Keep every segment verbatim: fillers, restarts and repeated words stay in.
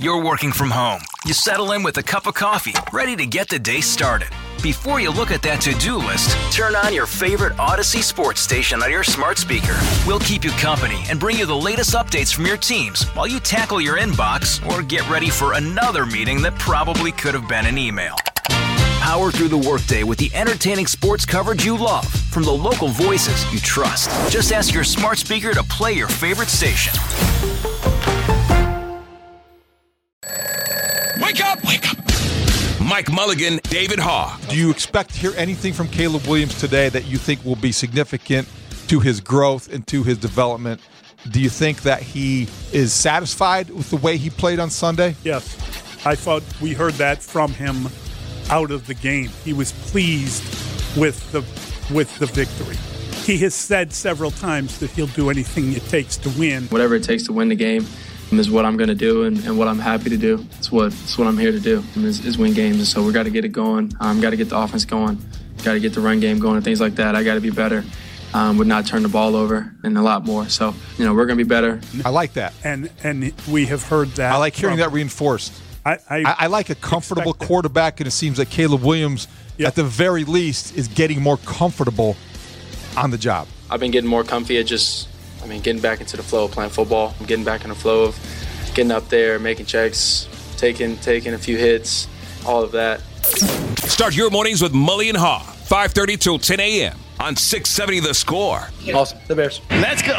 You're working from home. You settle in with a cup of coffee, ready to get the day started. Before you look at that to-do list, turn on your favorite Odyssey sports station on your smart speaker. We'll keep you company and bring you the latest updates from your teams while you tackle your inbox or get ready for another meeting that probably could have been an email. Power through the workday with the entertaining sports coverage you love from the local voices you trust. Just ask your smart speaker to play your favorite station. Wake up! Wake up! Mike Mulligan, David Haugh. Do you expect to hear anything from Caleb Williams today that you think will be significant to his growth and to his development? Do you think that he is satisfied with the way he played on Sunday? Yes. I thought we heard that from him out of the game. He was pleased with the with the victory. He has said several times that he'll do anything it takes to win. Whatever it takes to win the game is what I'm going to do and, and what I'm happy to do. It's what it's what I'm here to do is, is win games. And so we got to get it going. Um, got to get the offense going. Got to get the run game going and things like that. I got to be better. Um, would not turn the ball over and a lot more. So, you know, we're going to be better. I like that. And and we have heard that. I like hearing from, that reinforced. I, I, I, I like a comfortable quarterback, and it seems like Caleb Williams, yep. at the very least, is getting more comfortable on the job. I've been getting more comfy at just, I mean, getting back into the flow of playing football. I'm getting back in the flow of getting up there, making checks, taking taking a few hits, all of that. Start your mornings with Mully and Haugh, five thirty till ten a.m. on six seventy The Score. Awesome. The Bears. Let's go.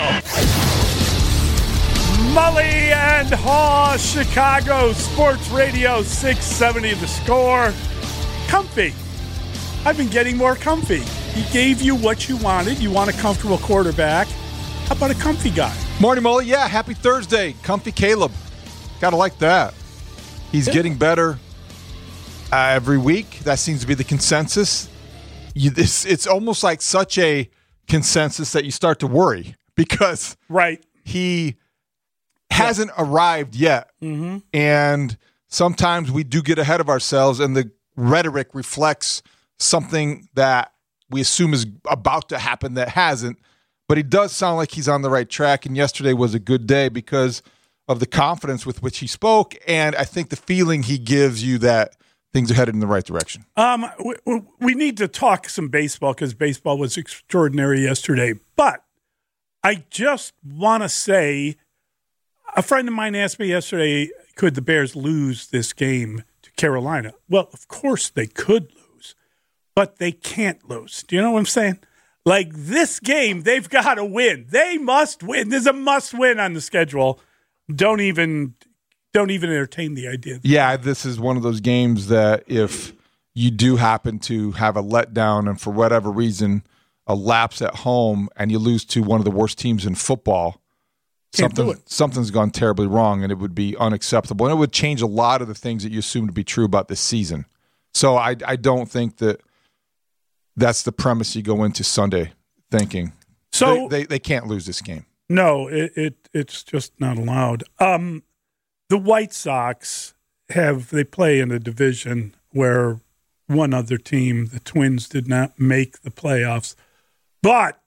Mully and Haugh, Chicago Sports Radio, six seventy The Score. Comfy. I've been getting more comfy. He gave you what you wanted. You want a comfortable quarterback. How about a comfy guy? Morning, Mully. Yeah, happy Thursday. Comfy Caleb. Gotta like that. He's yeah. getting better uh, every week. That seems to be the consensus. You, this, it's almost like such a consensus that you start to worry because right. he hasn't yeah. arrived yet. Mm-hmm. And sometimes we do get ahead of ourselves, and the rhetoric reflects something that we assume is about to happen that hasn't. But he does sound like he's on the right track, and yesterday was a good day because of the confidence with which he spoke, and I think the feeling he gives you that things are headed in the right direction. Um, we, we need to talk some baseball because baseball was extraordinary yesterday. But I just want to say, a friend of mine asked me yesterday, could the Bears lose this game to Carolina? Well, of course they could lose, but they can't lose. Do you know what I'm saying? Like this game, they've got to win. They must win. There's a must win on the schedule. Don't even don't even entertain the idea. Yeah, this is one of those games that if you do happen to have a letdown and for whatever reason a lapse at home and you lose to one of the worst teams in football, Can't something do it. something's gone terribly wrong, and it would be unacceptable. And it would change a lot of the things that you assume to be true about this season. So I I don't think that that's the premise you go into Sunday thinking. So they, they, they can't lose this game. No, it, it it's just not allowed. Um, the White Sox have they play in a division where one other team, the Twins, did not make the playoffs. But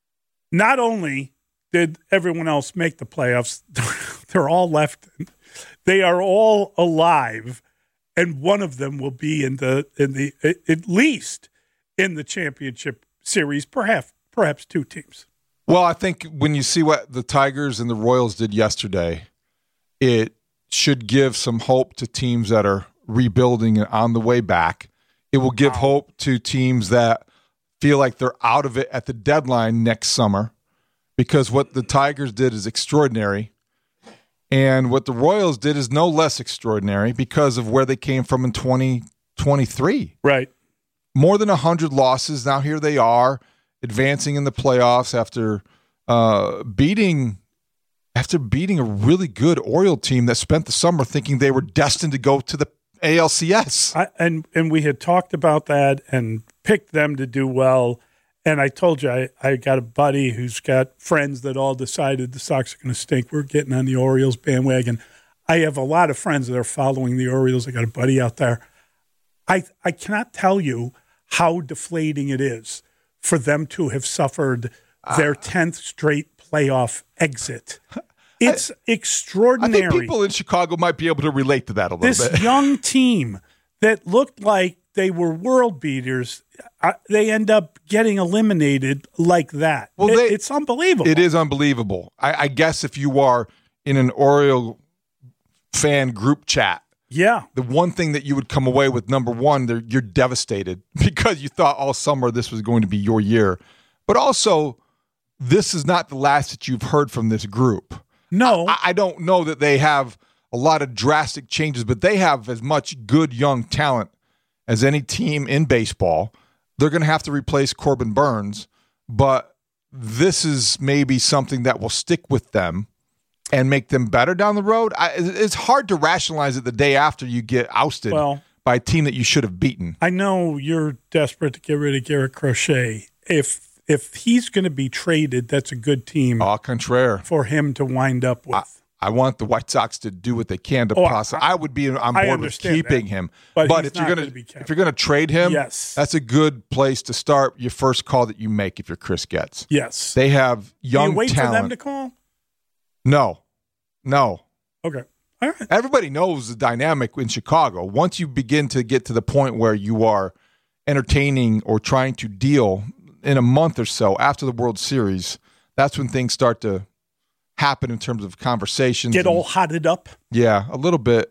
not only did everyone else make the playoffs, they're all left. They are all alive, and one of them will be in the in the at least in the championship series, perhaps perhaps two teams. Well, I think when you see what the Tigers and the Royals did yesterday, it should give some hope to teams that are rebuilding and on the way back. It will give hope to teams that feel like they're out of it at the deadline next summer, because what the Tigers did is extraordinary, and what the Royals did is no less extraordinary because of where they came from in twenty twenty-three. Right. More than one hundred losses. Now here they are, advancing in the playoffs after uh, beating after beating a really good Oriole team that spent the summer thinking they were destined to go to the A L C S. I, and and we had talked about that and picked them to do well. And I told you, I, I got a buddy who's got friends that all decided the Sox are going to stink. We're getting on the Orioles bandwagon. I have a lot of friends that are following the Orioles. I got a buddy out there. I I cannot tell you how deflating it is for them to have suffered their tenth straight playoff exit It's I, extraordinary. I think people in Chicago might be able to relate to that a little this bit. This young team that looked like they were world beaters, uh, they end up getting eliminated like that. Well, it, they, it's unbelievable. It is unbelievable. I, I guess if you are in an Oriole fan group chat, yeah, the one thing that you would come away with, number one, you're devastated because you thought all summer this was going to be your year. But also, this is not the last that you've heard from this group. No. I, I don't know that they have a lot of drastic changes, but they have as much good young talent as any team in baseball. They're going to have to replace Corbin Burns, but this is maybe something that will stick with them and make them better down the road. I, it's hard to rationalize it the day after you get ousted well, by a team that you should have beaten. I know you're desperate to get rid of Garrett Crochet. If if he's going to be traded, that's a good team. Au contraire. For him to wind up with. I, I want the White Sox to do what they can to oh, possibly. I, I would be on board with keeping that, him, but, but if you're going to if you're going to trade him, yes. that's a good place to start. Your first call that you make if you're Chris Getz. Yes, they have young. Do you wait talent. for them to call? No, no. Okay, all right. Everybody knows the dynamic in Chicago. Once you begin to get to the point where you are entertaining or trying to deal in a month or so after the World Series, that's when things start to happen in terms of conversations. Get and, all hotted up? Yeah, a little bit.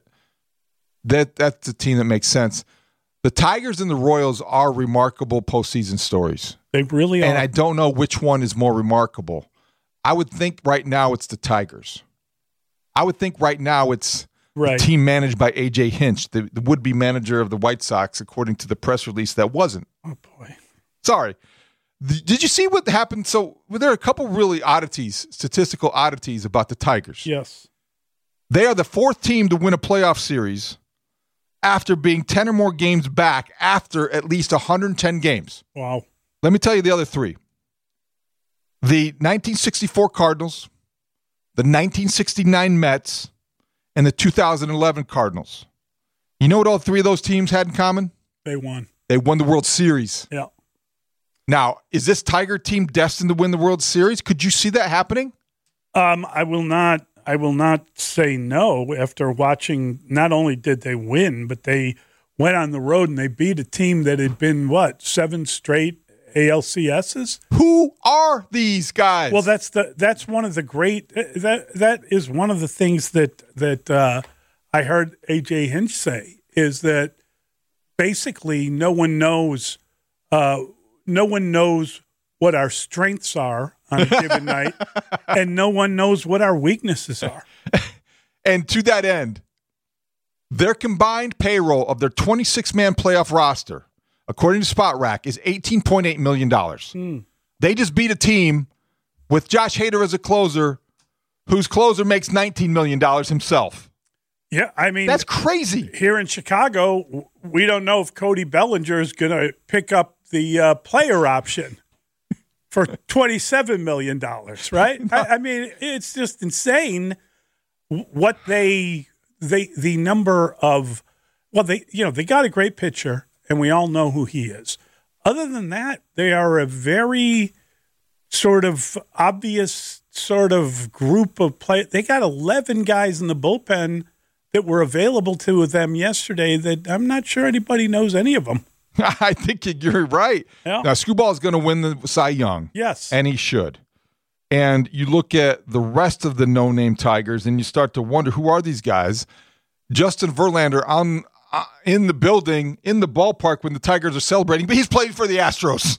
That That's a team that makes sense. The Tigers and the Royals are remarkable postseason stories. They really are. And I don't know which one is more remarkable. I would think right now it's the Tigers. I would think right now it's right. the team managed by A J Hinch, the, the would-be manager of the White Sox, according to the press release that wasn't. Oh, boy. Sorry. Did you see what happened? So well, there are a couple really oddities, statistical oddities about the Tigers. Yes. They are the fourth team to win a playoff series after being ten or more games back after at least one hundred ten games. Wow. Let me tell you the other three. The nineteen sixty-four Cardinals, the nineteen sixty-nine Mets, and the two thousand eleven Cardinals. You know what all three of those teams had in common? They won. They won the World Series. Yeah. Now, is this Tiger team destined to win the World Series? Could you see that happening? Um, I will not. I will not say no. After watching, not only did they win, but they went on the road and they beat a team that had been what seven straight A L C S's. Who are these guys? Well, that's the that's one of the great that that is one of the things that that uh, I heard A J Hinch say is that basically no one knows. Uh, No one knows what our strengths are on a given night, and no one knows what our weaknesses are. And to that end, their combined payroll of their twenty-six man playoff roster, according to Spot Rack, is eighteen point eight million dollars. Hmm. They just beat a team with Josh Hader as a closer, whose closer makes nineteen million dollars himself. Yeah, I mean, that's crazy. Here in Chicago, we don't know if Cody Bellinger is going to pick up the uh, player option for twenty-seven million dollars, right? No. I, I mean, it's just insane what they, they, the number of, well, they, you know, they got a great pitcher and we all know who he is. Other than that, they are a very sort of obvious sort of group of players. They got eleven guys in the bullpen that were available to them yesterday that I'm not sure anybody knows any of them. I think you're right. Yeah. Now, Skubal is going to win the Cy Young. Yes. And he should. And you look at the rest of the no-name Tigers, and you start to wonder, who are these guys? Justin Verlander on uh, in the building, in the ballpark when the Tigers are celebrating, but he's playing for the Astros.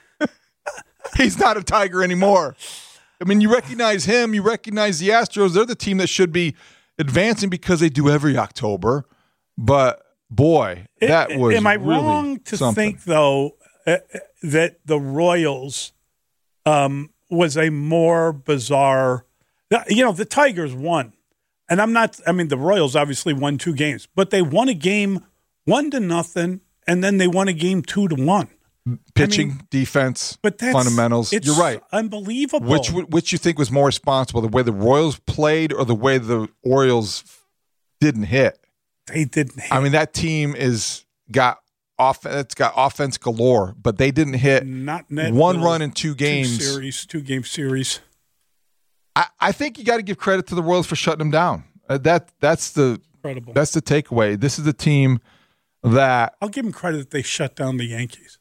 He's not a Tiger anymore. I mean, you recognize him, you recognize the Astros. They're the team that should be advancing because they do every October. But boy, that was Am I really wrong to something. think, though, uh, that the Royals um, was a more bizarre – you know, the Tigers won. And I'm not – I mean, the Royals obviously won two games. But they won a game one to nothing, and then they won a game two to one. Pitching, I mean, defense, but that's, fundamentals. It's You're right. Unbelievable. Which which you think was more responsible, the way the Royals played or the way the Orioles didn't hit? They didn't hit. I mean, that team is got off. It's got offense galore, but they didn't hit Not net one run in two games. Two series, two game series. I, I think you got to give credit to the Royals for shutting them down. Uh, that that's the Incredible. That's the takeaway. This is a team that I'll give them credit that they shut down the Yankees.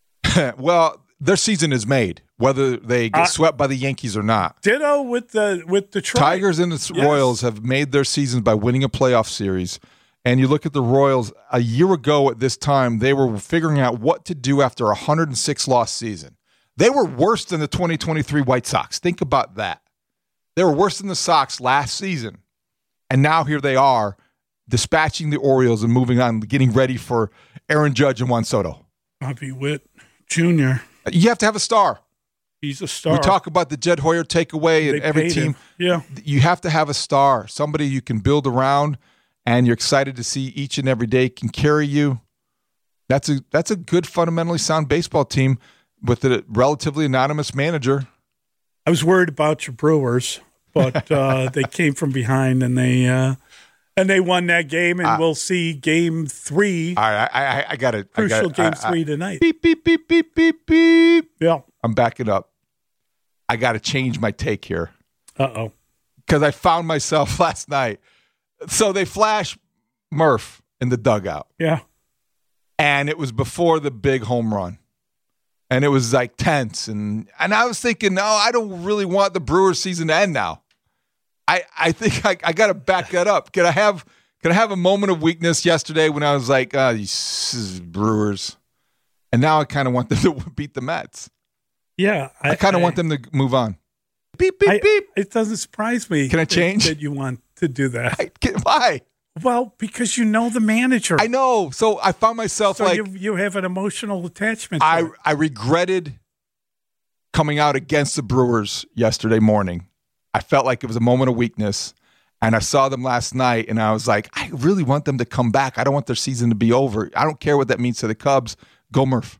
well, their season is made, whether they get uh, swept by the Yankees or not. Ditto with the with Detroit. Tigers and the Yes. Royals have made their seasons by winning a playoff series. And you look at the Royals, a year ago at this time, they were figuring out what to do after a one hundred six loss season. They were worse than the twenty twenty-three White Sox. Think about that. They were worse than the Sox last season. And now here they are, dispatching the Orioles and moving on, getting ready for Aaron Judge and Juan Soto. Bobby Witt Junior You have to have a star. He's a star. We talk about the Jed Hoyer takeaway and They every paid team. him. Yeah. You have to have a star, somebody you can build around, and you're excited to see each and every day can carry you. That's a that's a good, fundamentally sound baseball team with a relatively anonymous manager. I was worried about your Brewers, but uh, they came from behind and they uh, and they won that game, and uh, we'll see game three. All right, I I, I got it. Crucial I gotta, game I, three I, tonight. Beep beep beep beep beep beep. Yeah. I'm backing up. I got to change my take here Uh oh. because I found myself last night. So they flash Murph in the dugout. Yeah. And it was before the big home run. And it was like tense. And and I was thinking, no, I don't really want the Brewers season to end now. I, I think I, I got to back that up. Can I have can I have a moment of weakness yesterday when I was like, oh, these Brewers. And now I kind of want them to beat the Mets. Yeah. I, I kind of want them to move on. Beep, beep, I, beep. It doesn't surprise me. Can I change? That, that you want to do that? I, can, why? Well, because you know the manager. I know. So I found myself so like you you have an emotional attachment. To I, it. I regretted coming out against the Brewers yesterday morning. I felt like it was a moment of weakness, and I saw them last night, and I was like, I really want them to come back. I don't want their season to be over. I don't care what that means to the Cubs. Go Murph.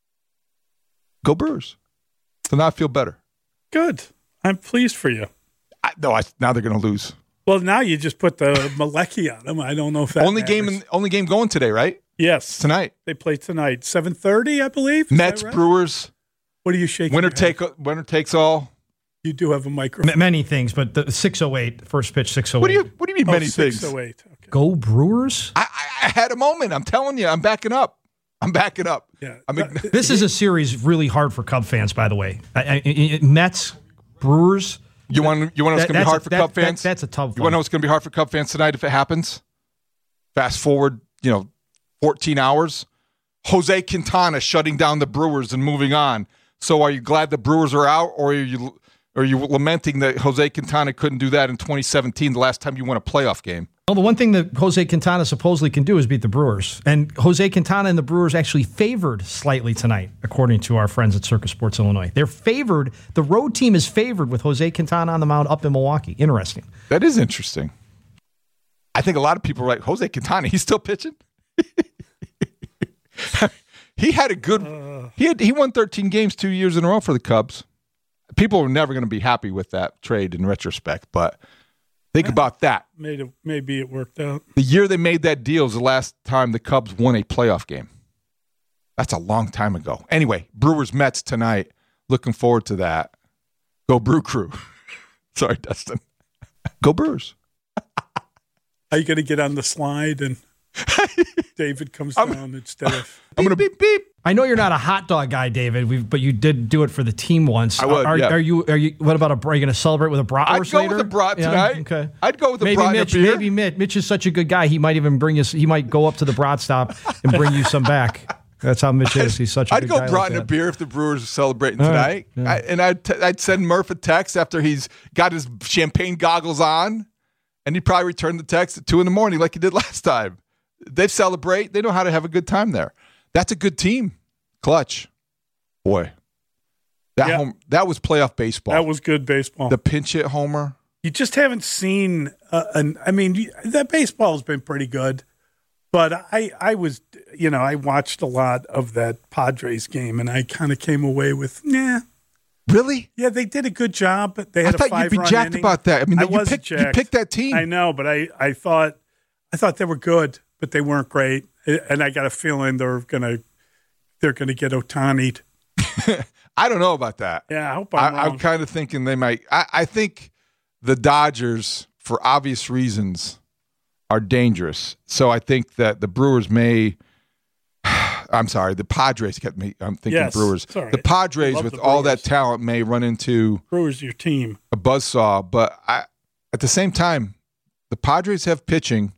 Go Brewers. So now I feel better. Good. I'm pleased for you. I, no, I, now they're going to lose. Well, now you just put the Malecki on them. I don't know if that Only matters. game, in, only game going today, right? Yes, Tonight. they play tonight, seven thirty, I believe. Is Mets, that right? Brewers. What are you shaking? Winner your take head? winner takes all. You do have a microphone. M- many things, but the six oh eight, first pitch six oh eight. What do you What do you mean Oh, many things? six oh eight. Okay. Go Brewers? I, I, I had a moment. I'm telling you, I'm backing up. I'm backing up. Yeah. I mean, This is a series really hard for Cub fans, by the way. I, I, I, Mets, Brewers. you want you want to know what's That- going to be that's hard a- for that- Cub that- fans? that's a tough You one. want to know what's going to be hard for Cub fans tonight if it happens? Fast forward, you know, fourteen hours. Jose Quintana shutting down the Brewers and moving on. So are you glad the Brewers are out, or are you are you lamenting that Jose Quintana couldn't do that in twenty seventeen, the last time you won a playoff game? Well, the one thing that Jose Quintana supposedly can do is beat the Brewers. And Jose Quintana and the Brewers actually favored slightly tonight, according to our friends at Circus Sports Illinois. They're favored. The road team is favored with Jose Quintana on the mound up in Milwaukee. Interesting. That is interesting. I think a lot of people are like, Jose Quintana, he's still pitching? He had a good uh, he had he won thirteen games two years in a row for the Cubs. People are never going to be happy with that trade in retrospect, but think yeah, about that. Made it, maybe it worked out. The year they made that deal is the last time the Cubs won a playoff game. That's a long time ago. Anyway, Brewers Mets tonight. Looking forward to that. Go Brew Crew. Sorry, Dustin. Go Brewers. Are you going to get on the slide and David comes I'm, down instead of I'm going to beep beep. I know you're not a hot dog guy, David, We've, but you did do it for the team once. I would, are, yeah. are you? Are you? What about a? Are you going to celebrate with a brat? I'd go later? with a brat Yeah, tonight. okay. I'd go with a maybe brat Mitch, and a beer. Maybe Mitch. Mitch is such a good guy. He might even bring you. He might go up to the brat stop and bring you some back. That's how Mitch is. He's such a I'd good go guy. brat like and a that. beer if the Brewers are celebrating All tonight. right, yeah. I, and I'd, t- I'd send Murph a text after he's got his champagne goggles on, and he'd probably return the text at two in the morning like he did last time. They celebrate. They know how to have a good time there. That's a good team. Clutch. Boy. That Yeah. home, that was playoff baseball. that was good baseball. The pinch hit homer. You just haven't seen uh, an. I mean, you- that baseball has been pretty good, but I, I was, you know, I watched a lot of that Padres game, and I kind of came away with, nah, Really? yeah, they did a good job, but they I had a thought you'd be five-run jacked inning. about that. I mean, I you was picked, you jacked. picked that team. I know, but I, I thought, I thought they were good, but they weren't great, and I got a feeling they're gonna, they're gonna get Ohtani'd. I don't know about that. Yeah, I hope I, I'm wrong. I'm kind of thinking they might. I, I think the Dodgers, for obvious reasons, are dangerous. So I think that the Brewers may – I'm sorry, the Padres kept me – I'm thinking yes, Brewers. Right. The Padres, with the all that talent, may run into – Brewers, your team. A buzzsaw. But I, at the same time, the Padres have pitching,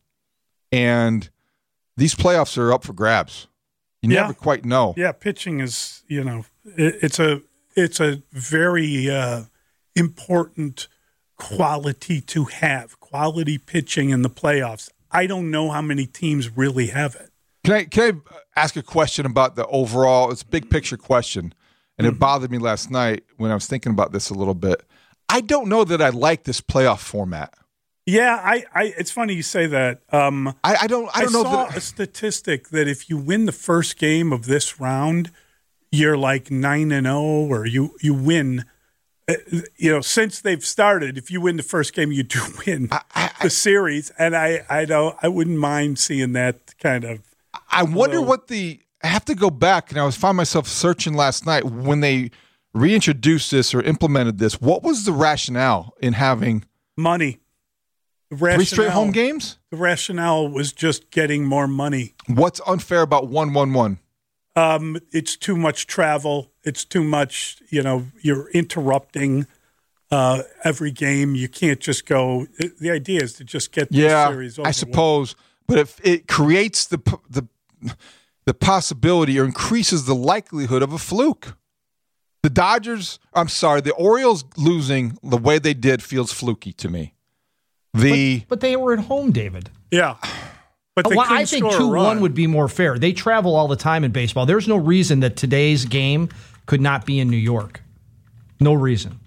and these playoffs are up for grabs. You yeah. never quite know. Yeah, pitching is, you know, it, it's a it's a very uh, important quality to have, quality pitching in the playoffs. I don't know how many teams really have it. Can I can I ask a question about the overall? It's a big picture question, and mm-hmm. it bothered me last night when I was thinking about this a little bit. I don't know that I like this playoff format. Yeah, I, I it's funny you say that. Um, I, I don't I don't I know. saw that, a statistic that if you win the first game of this round, you're like nine and zero, or you you win. Uh, you know, since they've started, if you win the first game, you do win I, I, the series, and I I don't I wouldn't mind seeing that kind of. I wonder little, what the I have to go back, and I was find myself searching last night when they reintroduced this or implemented this. What was the rationale in having money? Three straight home games? The rationale was just getting more money. What's unfair about one one one? Um, it's too much travel. It's too much, you know, you're interrupting uh, every game. You can't just go. The idea is to just get the yeah, series over I suppose. With. But if it creates the the the possibility or increases the likelihood of a fluke. The Dodgers, I'm sorry, the Orioles losing the way they did feels fluky to me. The but, but they were at home, David. Yeah. But they well, I think two one would be more fair. They travel all the time in baseball. There's no reason that today's game could not be in New York. No reason.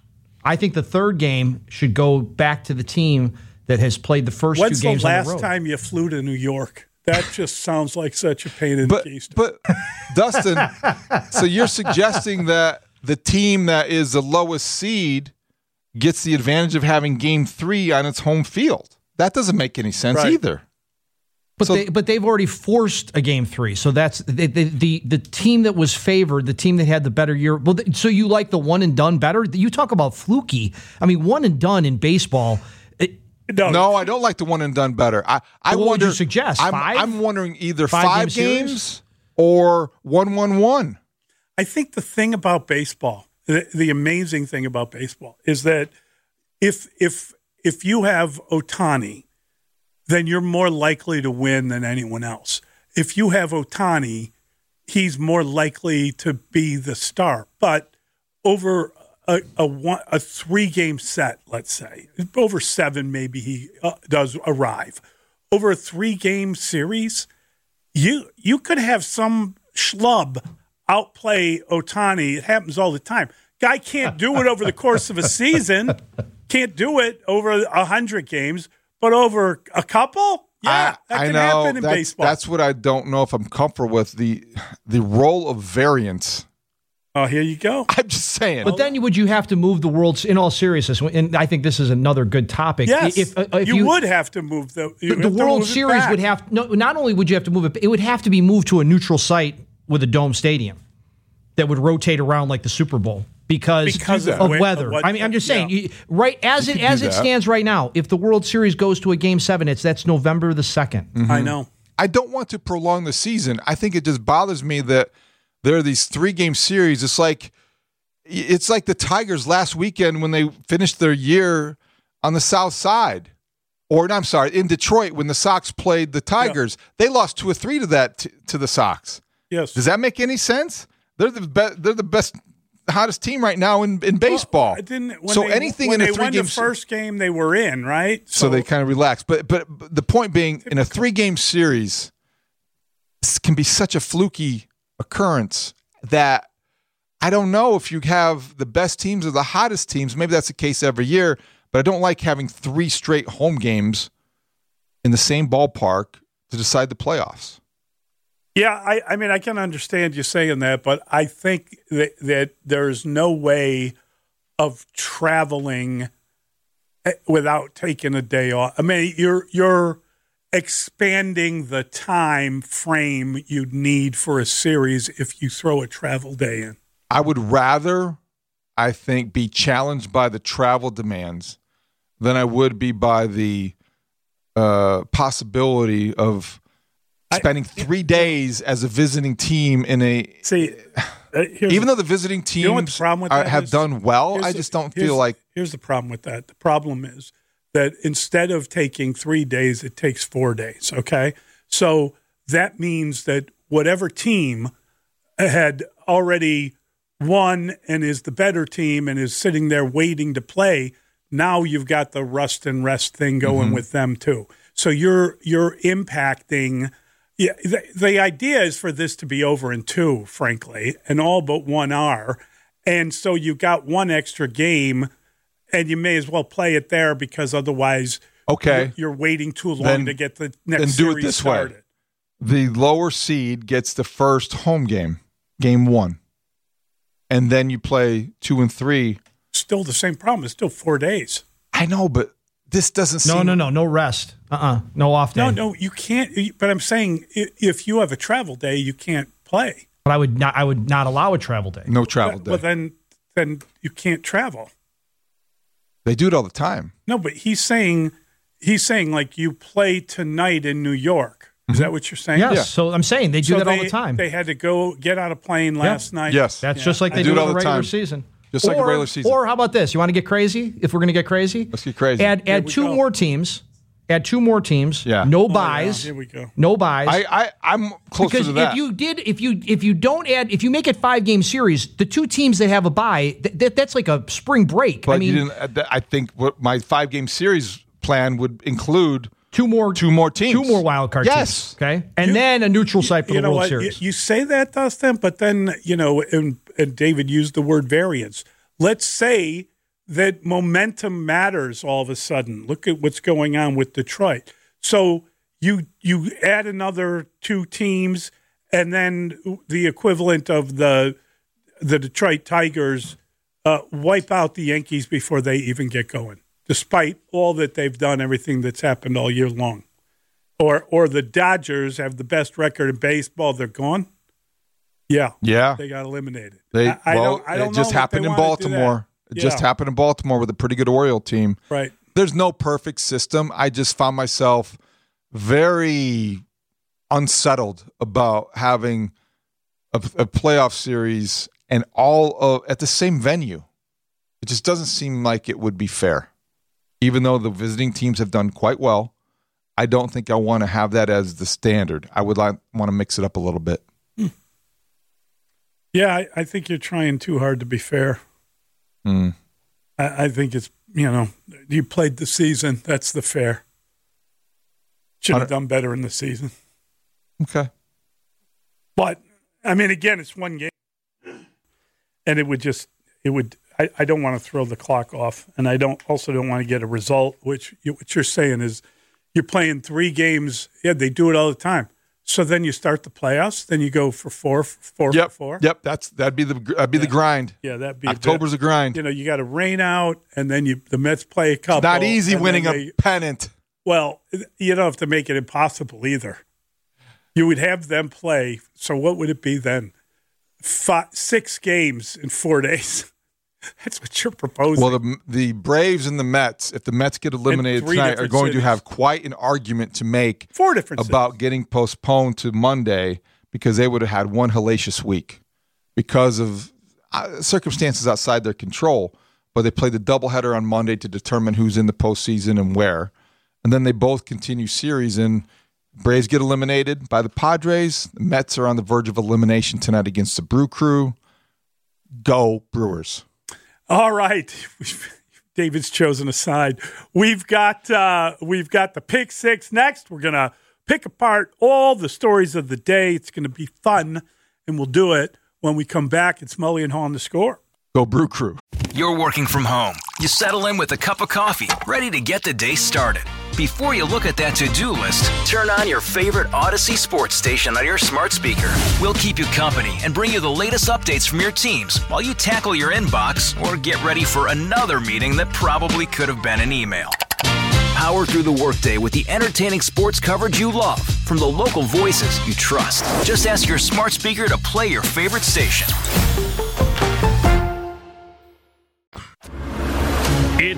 I think the third game should go back to the team that has played the first When's two games the on the last road. time you flew to New York? That just sounds like such a pain in but, the case. But, Dustin, so you're suggesting that the team that is the lowest seed gets the advantage of having game three on its home field. That doesn't make any sense right. either. But so, they but they've already forced a game three, so that's the the the, the team that was favored, the team that had the better year. Well, so you like the one and done better? You talk about fluky. I mean, one and done in baseball. It, no, no, I don't like the one and done better. I I what wonder. Would you suggest I'm, five? I'm wondering either five, five game games or one one one. I think the thing about baseball, the, the amazing thing about baseball, is that if if if you have Ohtani, then you're more likely to win than anyone else. If you have Ohtani, he's more likely to be the star. But over a a, one, a three-game set, let's say, over seven maybe he uh, does arrive. Over a three-game series, you you could have some schlub outplay Ohtani. It happens all the time. Guy can't do it over the course of a season, can't do it over a hundred games. But over a couple, yeah, that I, can I know, happen in that's, baseball. That's what I don't know if I'm comfortable with, the the role of variance. Oh, here you go. I'm just saying. But then would you have to move the world, in all seriousness, and I think this is another good topic. Yes, if, uh, if you, you would have to move the The, the World Series would have, no, not only would you have to move it, it would have to be moved to a neutral site with a dome stadium that would rotate around like the Super Bowl. Because, because of, of weather. What, I mean, I'm just saying, yeah. you, right as it as it stands right now, if the World Series goes to a Game Seven, it's that's November the second. Mm-hmm. I know. I don't want to prolong the season. I think it just bothers me that there are these three game series. It's like it's like the Tigers last weekend when they finished their year on the South Side, or I'm sorry, in Detroit when the Sox played the Tigers. Yeah. They lost two or three to that t- to the Sox. Yes. Does that make any sense? They're the be- they're the best. Hottest team right now in, in baseball. Well, didn't, when so they, anything when in a they three won game the first game they were in, right? So, So, they kind of relaxed. But but the point being, in a three game series, this can be such a fluky occurrence that I don't know if you have the best teams or the hottest teams. Maybe that's the case every year, but I don't like having three straight home games in the same ballpark to decide the playoffs. Yeah, I, I mean, I can understand you saying that, but I think that, that there's no way of traveling without taking a day off. I mean, you're you're expanding the time frame you'd need for a series if you throw a travel day in. I would rather, I think, be challenged by the travel demands than I would be by the uh, possibility of spending I, three days as a visiting team in a. See, uh, even though the visiting teams you know what the problem with are, that have is? done well, Here's I the- just don't here's- feel like. Here's the problem with that. The problem is that instead of taking three days, it takes four days. Okay, so that means that whatever team had already won and is the better team and is sitting there waiting to play, now you've got the rust and rest thing going Mm-hmm. with them too. So you're you're impacting. Yeah, the, the idea is for this to be over in two, frankly, and all but one are, and so you got one extra game, and you may as well play it there because otherwise, Okay. you're, you're waiting too long Then- to get the next then do it series this way. started. The lower seed gets the first home game, game one. And then you play two and three. Still the same problem. It's still four days. I know, but this doesn't No, seem. no, no, no rest. Uh-uh. No off day. No, no, you can't. But I'm saying i- if you have a travel day, you can't play. But I would not. I would not allow a travel day. No travel day. Well, then, then you can't travel. They do it all the time. No, but he's saying he's saying like you play tonight in New York. Is that what you're saying? Yes. Yeah. So I'm saying they do So that all they- the time. They had to go get on a plane last night. Yes. That's Yeah. just like I they do do it in all the the regular time. season. Just like a regular season. Or how about this? You want to get crazy? If we're going to get crazy, Let's get crazy. Add add we two go. more teams. Add two more teams. Yeah. No Oh, yeah, buys. here we go. No buys. I, I, I'm closer because to that. if you did, if you if you don't add, if you make it five game series, the two teams that have a bye, th- th- that's like a spring break. but I mean, you didn't, uh, I think what my five game series plan would include two more two more teams. two more wild card Yes. teams. Okay, and then a neutral site for You the know World what? Series. You, you say that, Dustin, but then you know, and, and David used the word variance. Let's say that momentum matters all of a sudden. Look at what's going on with Detroit. So you you add another two teams, and then the equivalent of the the Detroit Tigers uh, wipe out the Yankees before they even get going, despite all that they've done, everything that's happened all year long. Or or the Dodgers have the best record in baseball. They're gone. Yeah, Yeah. they got eliminated. They, I, I well, don't. I don't it just know if happened they in wanna do that. Baltimore. It just Yeah. happened in Baltimore with a pretty good Oriole team. Right. There's no perfect system. I just found myself very unsettled about having a, a playoff series and all of at the same venue. It just doesn't seem like it would be fair. Even though the visiting teams have done quite well, I don't think I want to have that as the standard. I would like want to mix it up a little bit. Yeah, I, I think you're trying too hard to be fair. Mm. I, I think it's, you know, you played the season. That's the fair. Should have done better in the season. Okay. But, I mean, again, it's one game. And it would just, it would, I, I don't want to throw the clock off. And I don't also don't want to get a result, which you, what you're saying is you're playing three games. Yeah, they do it all the time. So then you start the playoffs. Then you go for four, four Yep. for four. Yep. That's that'd be the that'd be the grind. Yeah, that'd be October's a, a grind. you know, you got to rain out, and then you the Mets play a couple. Not easy and winning then a they- pennant. Well, you don't have to make it impossible either. You would have them play. So what would it be then? Five, six games in four days. That's what you're proposing. Well, the the Braves and the Mets, if the Mets get eliminated three tonight, are different going cities. to have quite an argument to make Four different about cities. getting postponed to Monday because they would have had one hellacious week because of uh, circumstances outside their control. But they play the doubleheader on Monday to determine who's in the postseason and where. And then they both continue series, and Braves get eliminated by the Padres. The Mets are on the verge of elimination tonight against the Brew Crew. Go Brewers. All right, David's chosen a side. We've got uh, we've got the pick six next. We're gonna pick apart all the stories of the day. It's gonna be fun, and we'll do it when we come back. It's Mully and Hall on the Score. Go Brew Crew. You're working from home. You settle in with a cup of coffee, ready to get the day started. Before you look at that to-do list, turn on your favorite Odyssey sports station on your smart speaker. We'll keep you company and bring you the latest updates from your teams while you tackle your inbox or get ready for another meeting that probably could have been an email. Power through the workday with the entertaining sports coverage you love from the local voices you trust. Just ask your smart speaker to play your favorite station. It's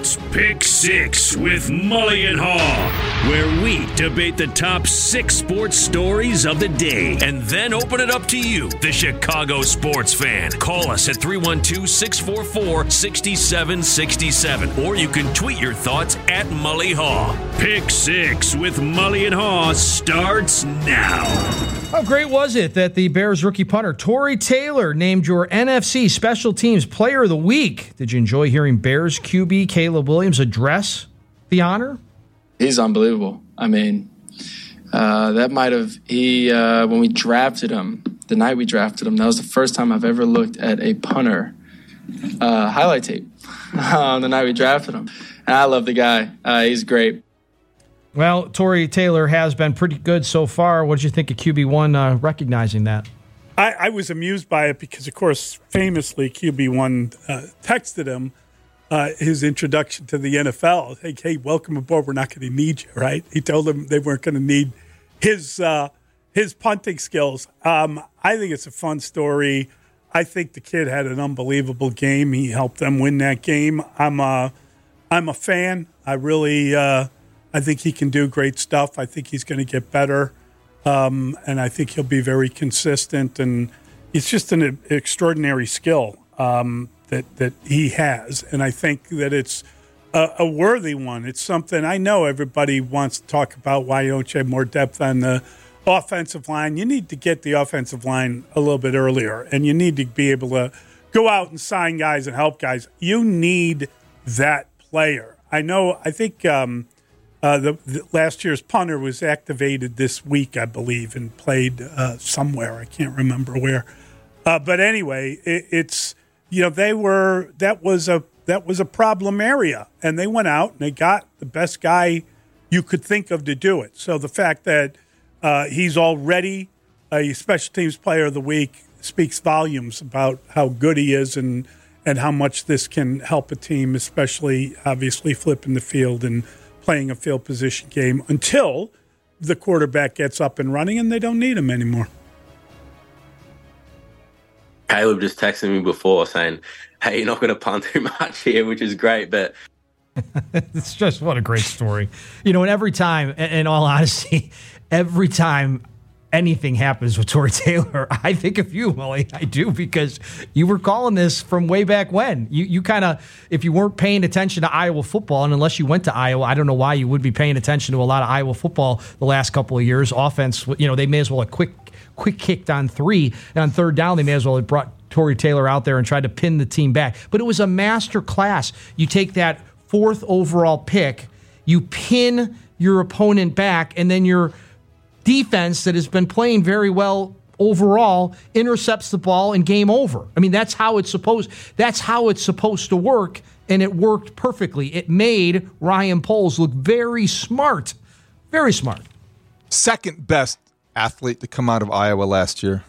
It's Pick Six with Mully and Haw, where we debate the top six sports stories of the day and then open it up to you, the Chicago sports fan. Call us at three one two, six four four, six seven six seven, or you can tweet your thoughts at Mully Haw. Pick Six with Mully and Haw starts now. How great was it that the Bears rookie punter Tory Taylor named your N F C Special Teams Player of the Week? Did you enjoy hearing Bears Q B Caleb Williams address the honor? He's unbelievable. I mean, uh, that might have he uh, when we drafted him, the night we drafted him, that was the first time I've ever looked at a punter uh, highlight tape on the night we drafted him. And I love the guy. Uh, he's great. Well, Tory Taylor has been pretty good so far. What did you think of Q B one uh, recognizing that? I, I was amused by it because, of course, famously, Q B one uh, texted him uh, his introduction to the N F L. Hey, hey, welcome aboard. We're not going to need you, right? He told them they weren't going to need his uh, his punting skills. Um, I think it's a fun story. I think the kid had an unbelievable game. He helped them win that game. I'm a, I'm a fan. I really uh, – I think he can do great stuff. I think he's going to get better, um, and I think he'll be very consistent. And it's just an extraordinary skill um, that that he has, and I think that it's a, a worthy one. It's something I know everybody wants to talk about. Why don't you have more depth on the offensive line? You need to get the offensive line a little bit earlier, and you need to be able to go out and sign guys and help guys. You need that player. I know. I think. Um, Uh, the, the last year's punter was activated this week, I believe, and played uh, somewhere. I can't remember where. Uh, but anyway, it, it's you know they were that was a that was a problem area, and they went out and they got the best guy you could think of to do it. So the fact that uh, he's already a special teams player of the week speaks volumes about how good he is and and how much this can help a team, especially obviously flipping the field and playing a field position game until the quarterback gets up and running and they don't need him anymore. Caleb just texted me before saying, hey, you're not going to punt too much here, which is great, but it's just what a great story. You know, and every time, in all honesty, every time anything happens with Tory Taylor, I think of you, Mully. I do, because you were calling this from way back when. You you kind of, if you weren't paying attention to Iowa football, and unless you went to Iowa, I don't know why you would be paying attention to a lot of Iowa football the last couple of years. Offense, you know, they may as well have quick quick kicked on three, and on third down, they may as well have brought Tory Taylor out there and tried to pin the team back. But it was a master class. You take that fourth overall pick, you pin your opponent back, and then you're defense that has been playing very well overall intercepts the ball and game over. I mean, that's how it's supposed that's how it's supposed to work, and it worked perfectly. It made Ryan Poles look very smart. Very smart. Second best athlete to come out of Iowa last year.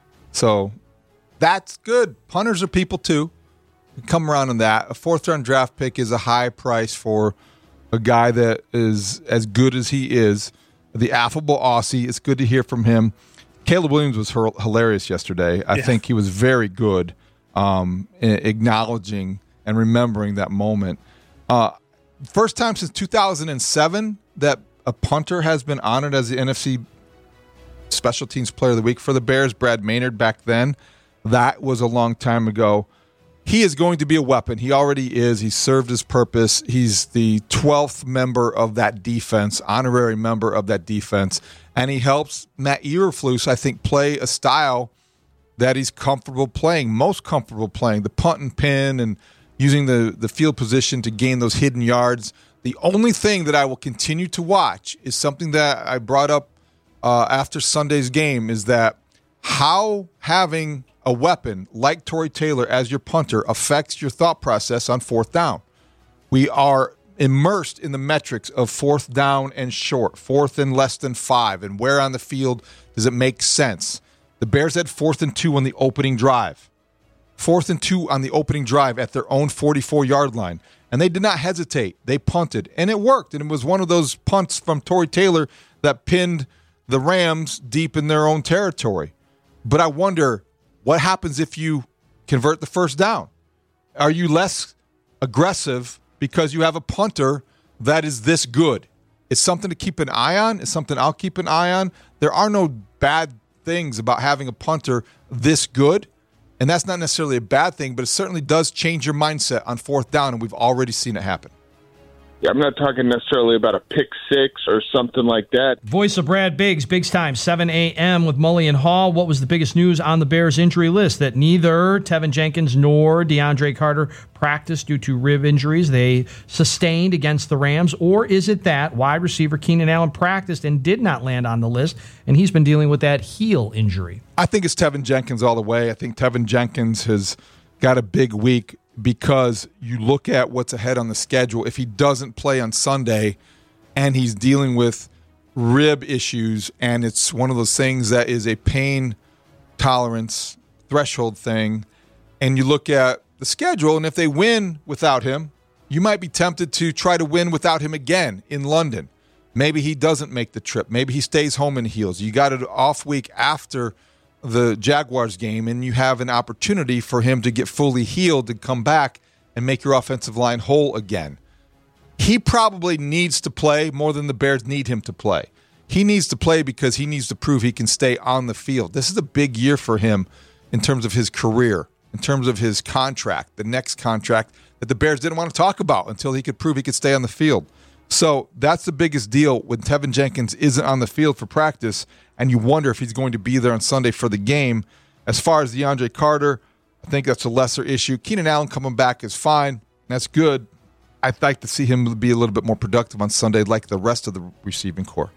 So that's good. Punters are people too. Come around on that. A fourth round draft pick is a high price for a guy that is as good as he is. The affable Aussie. It's good to hear from him. Caleb Williams was her- hilarious yesterday. I yeah. think he was very good um, acknowledging and remembering that moment. Uh, first time since two thousand seven that a punter has been honored as the N F C Special Teams Player of the Week for the Bears. Brad Maynard back then. That was a long time ago. He is going to be a weapon. He already is. He's served his purpose. He's the twelfth member of that defense, honorary member of that defense. And he helps Matt Eberflus, I think, play a style that he's comfortable playing, most comfortable playing, the punt and pin and using the, the field position to gain those hidden yards. The only thing that I will continue to watch is something that I brought up uh, after Sunday's game, is that how having a weapon like Tory Taylor as your punter affects your thought process on fourth down. We are immersed in the metrics of fourth down and short, fourth and less than five, and where on the field does it make sense. The Bears had fourth and two on the opening drive. Fourth and two on the opening drive at their own forty-four-yard line. And they did not hesitate. They punted, and it worked. And it was one of those punts from Tory Taylor that pinned the Rams deep in their own territory. But I wonder, what happens if you convert the first down? Are you less aggressive because you have a punter that is this good. It's something to keep an eye on. It's something I'll keep an eye on. There are no bad things about having a punter this good, and that's not necessarily a bad thing, but it certainly does change your mindset on fourth down, and we've already seen it happen. Yeah, I'm not talking necessarily about a pick six or something like that. Voice of Brad Biggs, Biggs Time, seven a.m. with Mully and Haw. What was the biggest news on the Bears injury list? That neither Tevin Jenkins nor DeAndre Carter practiced due to rib injuries they sustained against the Rams? Or is it that wide receiver Keenan Allen practiced and did not land on the list, and he's been dealing with that heel injury? I think it's Tevin Jenkins all the way. I think Tevin Jenkins has got a big week because you look at what's ahead on the schedule. If he doesn't play on Sunday and he's dealing with rib issues, and it's one of those things that is a pain tolerance threshold thing, and you look at the schedule, and if they win without him, you might be tempted to try to win without him again in London. Maybe he doesn't make the trip. Maybe he stays home and heals. You got an off week after the Jaguars game, and you have an opportunity for him to get fully healed to come back and make your offensive line whole again. He probably needs to play more than the Bears need him to play. He needs to play because he needs to prove he can stay on the field. This is a big year for him in terms of his career, in terms of his contract, the next contract that the Bears didn't want to talk about until he could prove he could stay on the field. So that's the biggest deal when Tevin Jenkins isn't on the field for practice, and you wonder if he's going to be there on Sunday for the game. As far as DeAndre Carter, I think that's a lesser issue. Keenan Allen coming back is fine. That's good. I'd like to see him be a little bit more productive on Sunday like the rest of the receiving core.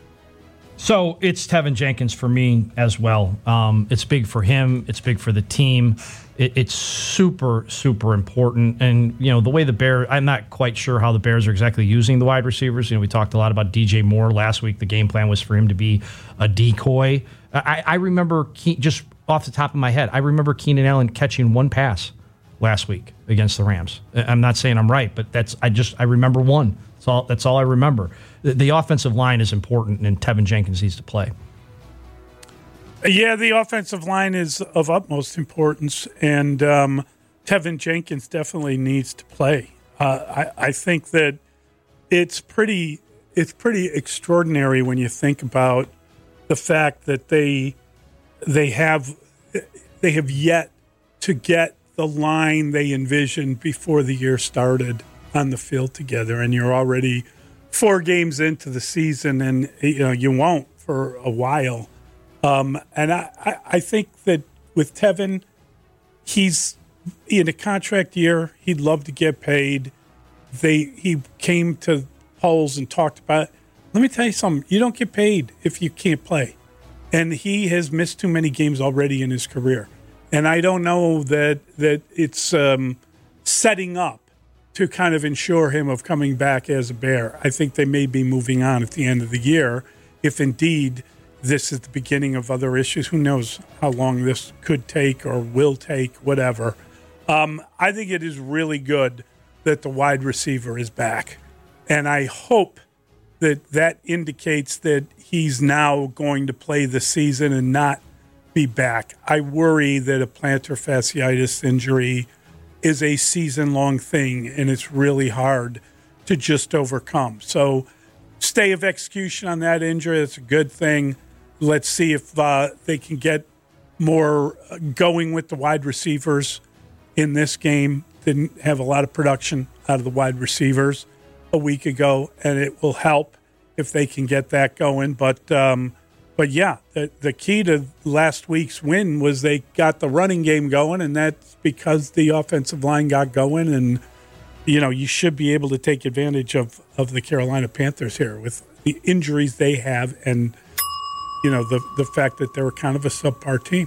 So it's Tevin Jenkins for me as well. Um, it's big for him. It's big for the team. It, it's super, super important. And, you know, the way the Bears, I'm not quite sure how the Bears are exactly using the wide receivers. You know, we talked a lot about D J Moore last week. The game plan was for him to be a decoy. I, I remember, Ke- just off the top of my head, I remember Keenan Allen catching one pass last week against the Rams. I'm not saying I'm right, but that's I just I remember one. That's all. That's all I remember. The, the offensive line is important, and Tevin Jenkins needs to play. Yeah, the offensive line is of utmost importance, and um, Tevin Jenkins definitely needs to play. Uh, I, I think that it's pretty it's pretty extraordinary when you think about the fact that they they have they have yet to get the line they envisioned before the year started on the field together, and you're already four games into the season, and you know you won't for a while. Um, and I, I, I think that with Tevin, he's in a contract year. He'd love to get paid. They he came to polls and talked about it. Let me tell you something. You don't get paid if you can't play, and he has missed too many games already in his career. And I don't know that that it's um, setting up to kind of ensure him of coming back as a Bear. I think they may be moving on at the end of the year, if indeed this is the beginning of other issues. Who knows how long this could take or will take, whatever. Um, I think it is really good that the wide receiver is back. And I hope that that indicates that he's now going to play the season and not be back. I worry that a plantar fasciitis injury is a season-long thing, and it's really hard to just overcome. So stay of execution on that injury. That's a good thing. Let's see if uh, they can get more going with the wide receivers in this game. Didn't have a lot of production out of the wide receivers a week ago, and it will help if they can get that going. But, um, but yeah, the, the key to last week's win was they got the running game going, and that's because the offensive line got going. And, you know, you should be able to take advantage of, of the Carolina Panthers here with the injuries they have and, you know, the, the fact that they were kind of a subpar team.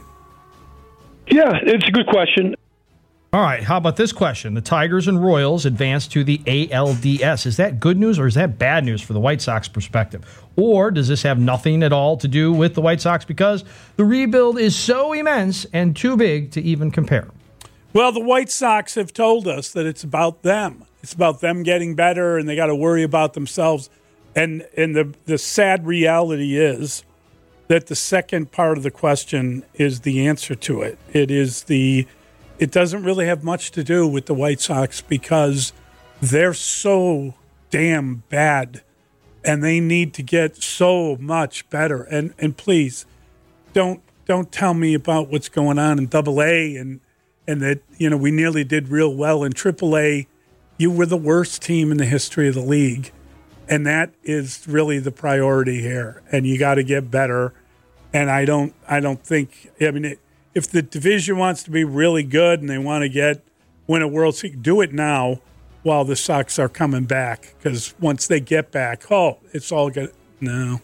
Yeah, it's a good question. All right, how about this question? The Tigers and Royals advanced to the A L D S. Is that good news or is that bad news for the White Sox perspective? Or does this have nothing at all to do with the White Sox because the rebuild is so immense and too big to even compare? Well, the White Sox have told us that it's about them. It's about them getting better, and they got to worry about themselves. And and the, the sad reality is that the second part of the question is the answer to it. It is the... It doesn't really have much to do with the White Sox because they're so damn bad, and they need to get so much better. And and please, don't don't tell me about what's going on in Double A and and that you know we nearly did real well in Triple A. You were the worst team in the history of the league, and that is really the priority here. And you got to get better. And I don't I don't think I mean it, if the division wants to be really good and they want to get win a World Series, do it now while the Sox are coming back. Because once they get back, oh, it's all good. No.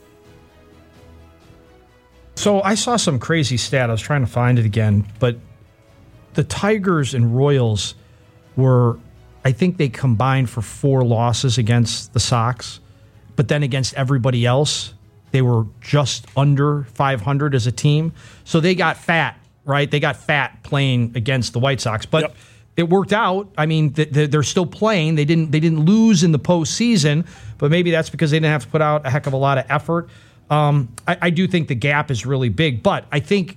So I saw some crazy stat. I was trying to find it again. But the Tigers and Royals were, I think they combined for four losses against the Sox. But then against everybody else, they were just under five hundred as a team. So they got fat, right? They got fat playing against the White Sox. But yep. It worked out. I mean, they're still playing. They didn't They didn't lose in the postseason, but maybe that's because they didn't have to put out a heck of a lot of effort. Um, I, I do think the gap is really big, but I think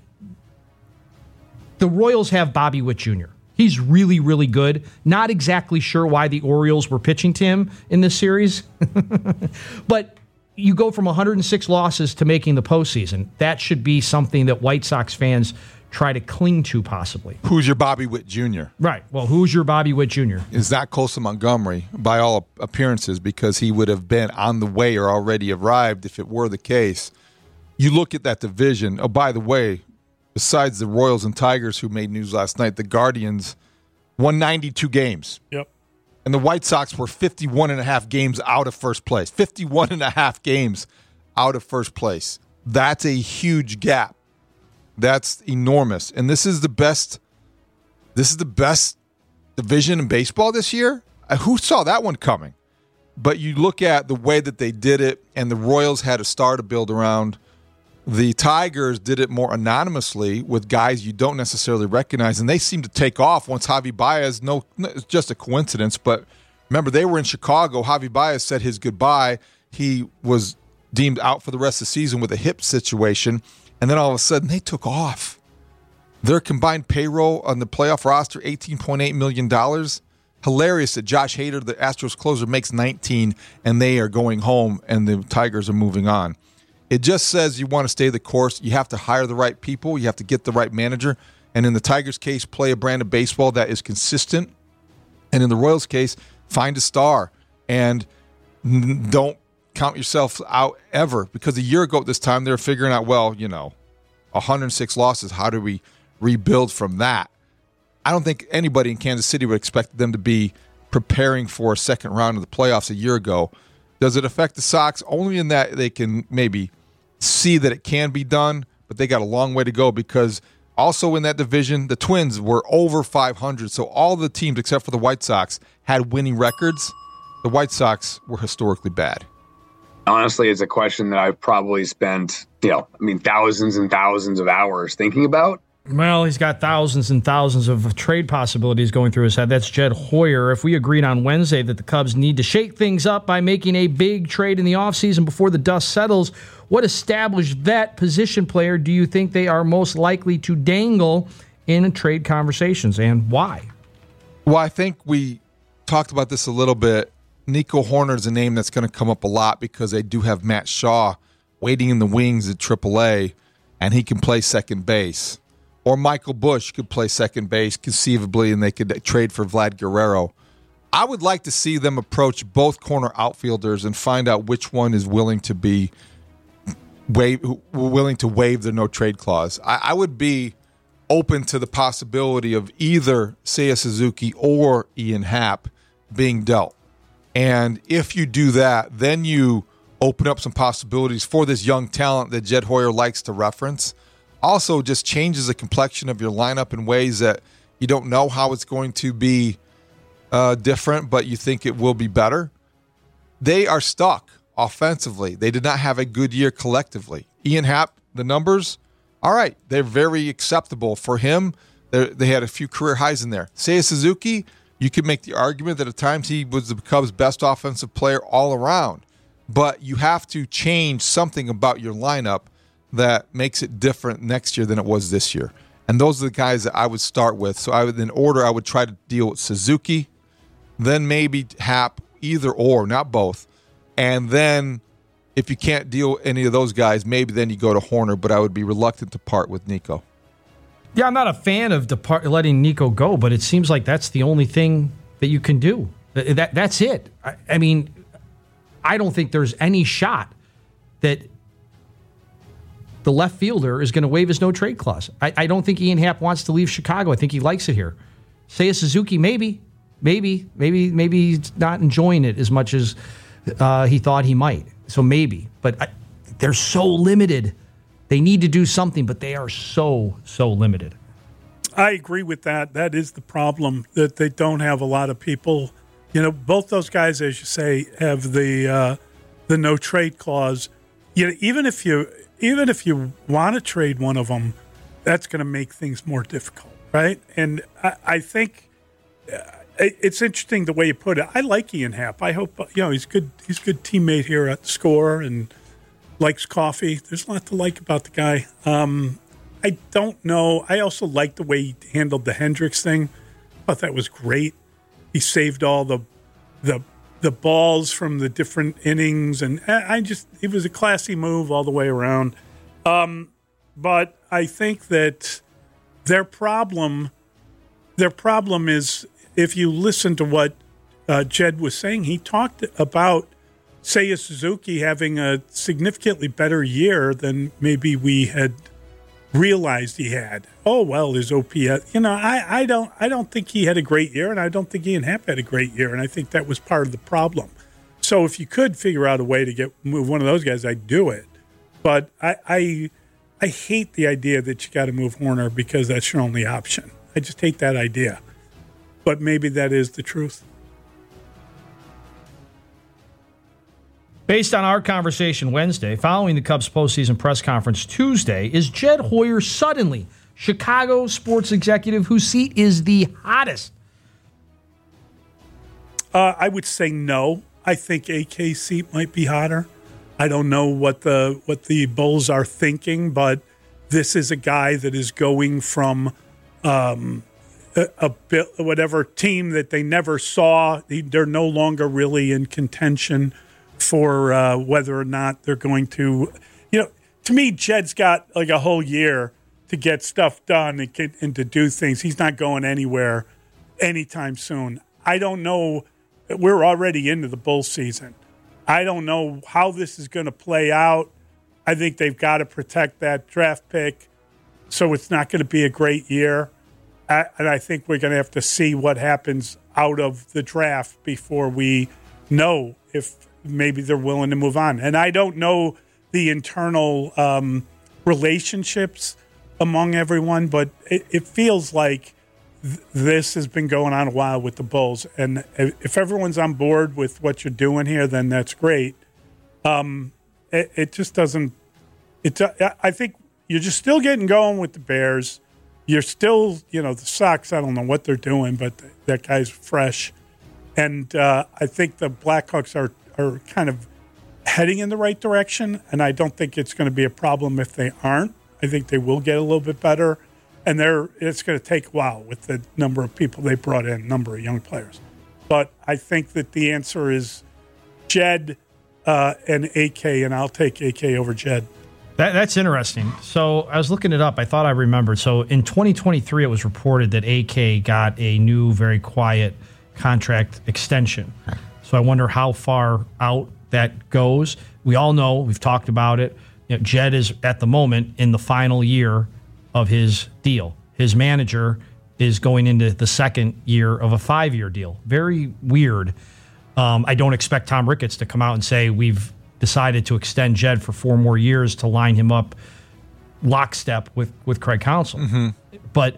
the Royals have Bobby Witt Junior He's really, really good. Not exactly sure why the Orioles were pitching to him in this series, but you go from one hundred six losses to making the postseason. That should be something that White Sox fans try to cling to, possibly. Who's your Bobby Witt Junior? Right. Well, who's your Bobby Witt Junior? Is that Colson Montgomery, by all appearances, because he would have been on the way or already arrived if it were the case. You look at that division. Oh, by the way, besides the Royals and Tigers, who made news last night, the Guardians won ninety-two games. Yep. And the White Sox were fifty-one and a half games out of first place. fifty-one and a half games out of first place. That's a huge gap. That's enormous. And this is the best this is the best division in baseball this year. Who saw that one coming? But you look at the way that they did it, and the Royals had a star to build around. The Tigers did it more anonymously with guys you don't necessarily recognize, and they seemed to take off once Javi Baez, no, it's just a coincidence, but remember, they were in Chicago. Javi Baez said his goodbye. He was deemed out for the rest of the season with a hip situation, and then all of a sudden they took off. Their combined payroll on the playoff roster, eighteen point eight million dollars. Hilarious that Josh Hader, the Astros closer, makes nineteen, and they are going home, and the Tigers are moving on. It just says you want to stay the course. You have to hire the right people. You have to get the right manager. And in the Tigers' case, play a brand of baseball that is consistent. And in the Royals' case, find a star. And don't count yourself out ever. Because a year ago at this time, they were figuring out, well, you know, one hundred six losses. How do we rebuild from that? I don't think anybody in Kansas City would expect them to be preparing for a second round of the playoffs a year ago. Does it affect the Sox? Only in that they can maybe see that it can be done, but they got a long way to go because also in that division, the Twins were over five hundred. So all the teams except for the White Sox had winning records. The White Sox were historically bad. Honestly, it's a question that I've probably spent, you know, I mean, thousands and thousands of hours thinking about. Well, he's got thousands and thousands of trade possibilities going through his head. That's Jed Hoyer. If we agreed on Wednesday that the Cubs need to shake things up by making a big trade in the offseason before the dust settles, what established vet position player do you think they are most likely to dangle in trade conversations, and why? Well, I think we talked about this a little bit. Nico Hoerner is a name that's going to come up a lot because they do have Matt Shaw waiting in the wings at triple A, and he can play second base. Or Michael Busch could play second base conceivably, and they could trade for Vlad Guerrero. I would like to see them approach both corner outfielders and find out which one is willing to be waive, willing to waive the no trade clause. I, I would be open to the possibility of either Seiya Suzuki or Ian Happ being dealt. And if you do that, then you open up some possibilities for this young talent that Jed Hoyer likes to reference. Also just changes the complexion of your lineup in ways that you don't know how it's going to be uh, different, but you think it will be better. They are stuck offensively. They did not have a good year collectively. Ian Happ, the numbers, all right, they're very acceptable for him. They're, they had a few career highs in there. Seiya Suzuki, you could make the argument that at times he was the Cubs' best offensive player all around, but you have to change something about your lineup that makes it different next year than it was this year. And those are the guys that I would start with. So I would, in order, I would try to deal with Suzuki, then maybe Hap, either or, not both. And then if you can't deal with any of those guys, maybe then you go to Horner, but I would be reluctant to part with Nico. Yeah, I'm not a fan of depart- letting Nico go, but it seems like that's the only thing that you can do. That, that That's it. I, I mean, I don't think there's any shot that the left fielder is going to waive his no-trade clause. I, I don't think Ian Happ wants to leave Chicago. I think he likes it here. Seiya Suzuki, maybe. Maybe. Maybe Maybe he's not enjoying it as much as uh, he thought he might. So maybe. But I, they're so limited. They need to do something, but they are so, so limited. I agree with that. That is the problem, that they don't have a lot of people. You know, both those guys, as you say, have the uh, the no trade clause. You know, even if you even if you want to trade one of them, that's going to make things more difficult, right? And I, I think uh, it's interesting the way you put it. I like Ian Happ. I hope you know he's good. He's a good teammate here at the Score and likes coffee. There's a lot to like about the guy. Um, I don't know. I also like the way he handled the Hendricks thing. I thought that was great. He saved all the the the balls from the different innings, and I just it was a classy move all the way around. Um, but I think that their problem their problem is, if you listen to what uh, Jed was saying, he talked about Seiya Suzuki having a significantly better year than maybe we had realized he had. Oh well, his O P S. You know, I, I don't I don't think he had a great year, and I don't think Ian Happ had a great year, and I think that was part of the problem. So if you could figure out a way to get move one of those guys, I'd do it. But I I, I hate the idea that you got to move Horner because that's your only option. I just hate that idea. But maybe that is the truth. Based on our conversation Wednesday, following the Cubs postseason press conference Tuesday, is Jed Hoyer suddenly Chicago sports executive whose seat is the hottest? Uh, I would say no. I think A K's seat might be hotter. I don't know what the what the Bulls are thinking, but this is a guy that is going from um, a, a bit, whatever team that they never saw. They're no longer really in contention for uh, whether or not they're going to, you know, to me, Jed's got like a whole year to get stuff done and, get, and to do things. He's not going anywhere anytime soon. I don't know. We're already into the Bull season. I don't know how this is going to play out. I think they've got to protect that draft pick, so it's not going to be a great year. I, and I think we're going to have to see what happens out of the draft before we know if maybe they're willing to move on. And I don't know the internal um, relationships among everyone, but it, it feels like th- this has been going on a while with the Bulls. And if everyone's on board with what you're doing here, then that's great. Um, it, it just doesn't – It's. I think you're just still getting going with the Bears. You're still – you know, the Sox, I don't know what they're doing, but that guy's fresh. And uh, I think the Blackhawks are – are kind of heading in the right direction, and I don't think it's going to be a problem if they aren't. I think they will get a little bit better, and they're it's going to take a while with the number of people they brought in, number of young players. But I think that the answer is Jed uh, and A K, and I'll take A K over Jed. That, that's interesting. So I was looking it up. I thought I remembered. So in twenty twenty-three, it was reported that A K got a new, very quiet contract extension. So I wonder how far out that goes. We all know, we've talked about it. You know, Jed is at the moment in the final year of his deal. His manager is going into the second year of a five-year deal. Very weird. Um, I don't expect Tom Ricketts to come out and say we've decided to extend Jed for four more years to line him up lockstep with, with Craig Counsell. Mm-hmm. But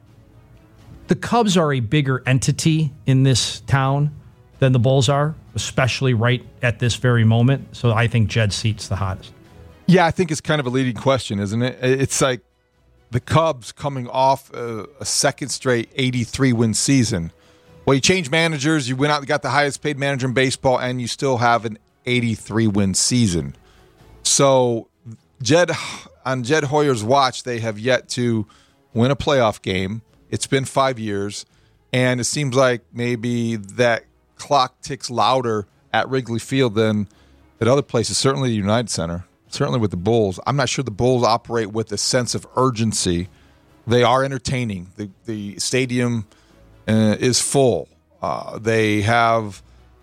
the Cubs are a bigger entity in this town than the Bulls are, especially right at this very moment. So I think Jed's seat's the hottest. Yeah, I think it's kind of a leading question, isn't it? It's like the Cubs coming off a, a second straight eighty-three win season. Well, you change managers, you went out and got the highest paid manager in baseball, and you still have an eighty-three win season. So Jed, on Jed Hoyer's watch, they have yet to win a playoff game. It's been five years. And it seems like maybe that clock ticks louder at Wrigley Field than at other places, certainly the United Center, certainly with the Bulls. I'm not sure the Bulls operate with a sense of urgency. They are entertaining. The, the stadium uh, is full. Uh, they have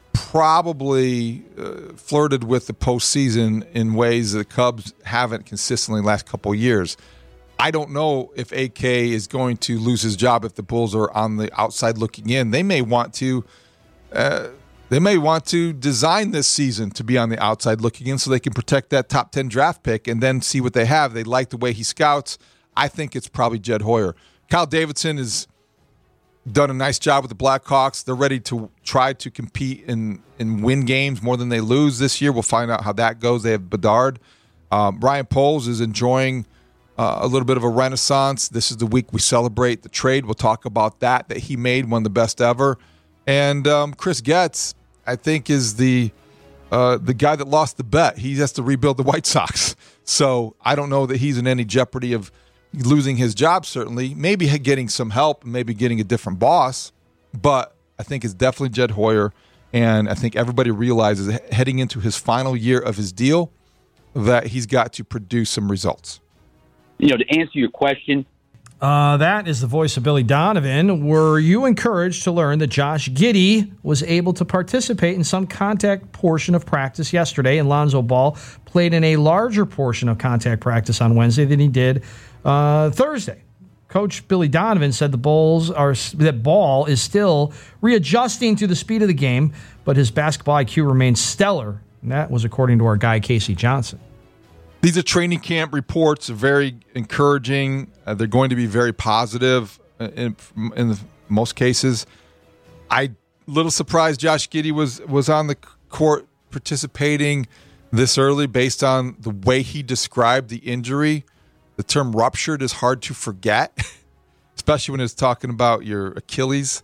probably uh, flirted with the postseason in ways the Cubs haven't consistently the last couple of years. I don't know if A K is going to lose his job if the Bulls are on the outside looking in. They may want to uh, they may want to design this season to be on the outside looking in so they can protect that top ten draft pick and then see what they have. They like the way he scouts. I think it's probably Jed Hoyer. Kyle Davidson has done a nice job with the Blackhawks. They're ready to try to compete and, and win games more than they lose this year. We'll find out how that goes. They have Bedard. Um, Ryan Poles is enjoying Uh, a little bit of a renaissance. This is the week we celebrate the trade. We'll talk about that, that he made one of the best ever. And um, Chris Getz, I think, is the uh, the guy that lost the bet. He has to rebuild the White Sox. So I don't know that he's in any jeopardy of losing his job, certainly. Maybe getting some help, maybe getting a different boss. But I think it's definitely Jed Hoyer. And I think everybody realizes heading into his final year of his deal that he's got to produce some results. You know, to answer your question. Uh, that is the voice of Billy Donovan. Were you encouraged to learn that Josh Giddey was able to participate in some contact portion of practice yesterday, and Lonzo Ball played in a larger portion of contact practice on Wednesday than he did uh, Thursday? Coach Billy Donovan said the Bulls are that Ball is still readjusting to the speed of the game, but his basketball I Q remains stellar, and that was according to our guy Casey Johnson. These are training camp reports, very encouraging. Uh, they're going to be very positive in, in the, most cases. I little surprised Josh Giddey was was on the court participating this early based on the way he described the injury. The term ruptured is hard to forget, especially when it's talking about your Achilles.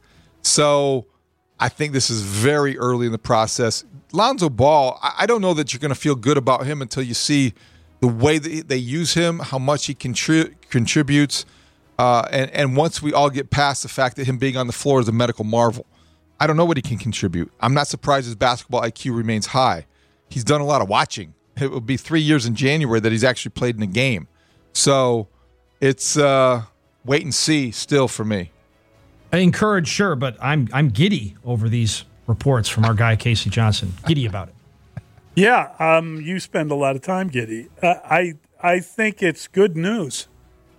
So I think this is very early in the process. Lonzo Ball, I don't know that you're going to feel good about him until you see the way that they use him, how much he contri- contributes, uh, and, and once we all get past the fact that him being on the floor is a medical marvel. I don't know what he can contribute. I'm not surprised his basketball I Q remains high. He's done a lot of watching. It will be three years in January that he's actually played in a game. So it's uh, wait and see still for me. I encourage, sure, but I'm I'm giddy over these reports from our guy Casey Johnson. Giddy about it. Yeah, um, you spend a lot of time, Giddy. Uh, I I think it's good news.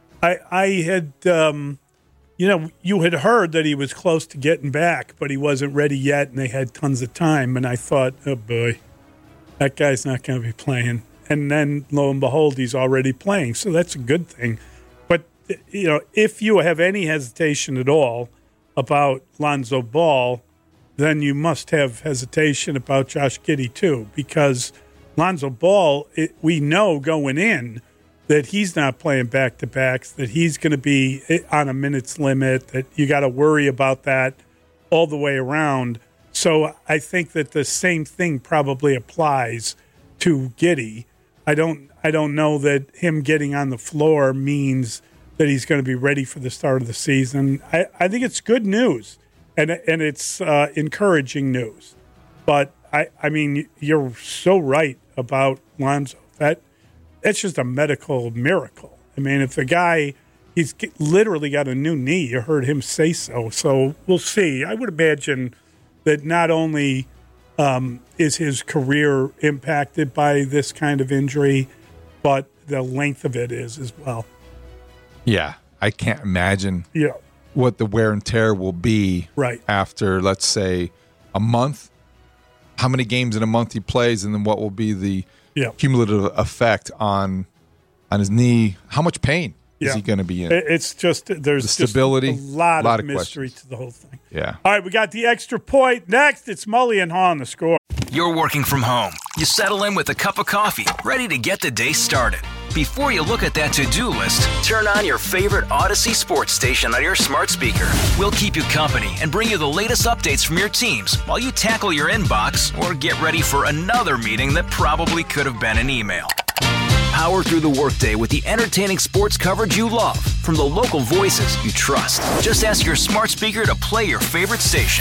I I had, um, you know, you had heard that he was close to getting back, but he wasn't ready yet, and they had tons of time. And I thought, oh boy, that guy's not going to be playing. And then lo and behold, he's already playing. So that's a good thing. But you know, if you have any hesitation at all about Lonzo Ball, then you must have hesitation about Josh Giddey too, because Lonzo Ball, it, we know going in that he's not playing back-to-backs, that he's going to be on a minutes limit, that you got to worry about that all the way around. So I think that the same thing probably applies to Giddey. I don't, I don't know that him getting on the floor means that he's going to be ready for the start of the season. I, I think it's good news. And and it's uh, encouraging news. But, I, I mean, you're so right about Lonzo. That That's just a medical miracle. I mean, if the guy, he's literally got a new knee. You heard him say so. So we'll see. I would imagine that not only um, is his career impacted by this kind of injury, but the length of it is as well. Yeah, I can't imagine. Yeah. What the wear and tear will be right after, let's say, a month, how many games in a month he plays, and then what will be the yeah. cumulative effect on on his knee. How much pain yeah. is he going to be in? It's just, there's the stability, just a lot, a lot of, of mystery questions. to the whole thing. Yeah. All right, we got the extra point. Next, it's Mully and Haw on the Score. You're working from home. You settle in with a cup of coffee, ready to get the day started. Before you look at that to-do list, turn on your favorite Odyssey sports station on your smart speaker. We'll keep you company and bring you the latest updates from your teams while you tackle your inbox or get ready for another meeting that probably could have been an email. Power through the workday with the entertaining sports coverage you love from the local voices you trust. Just ask your smart speaker to play your favorite station.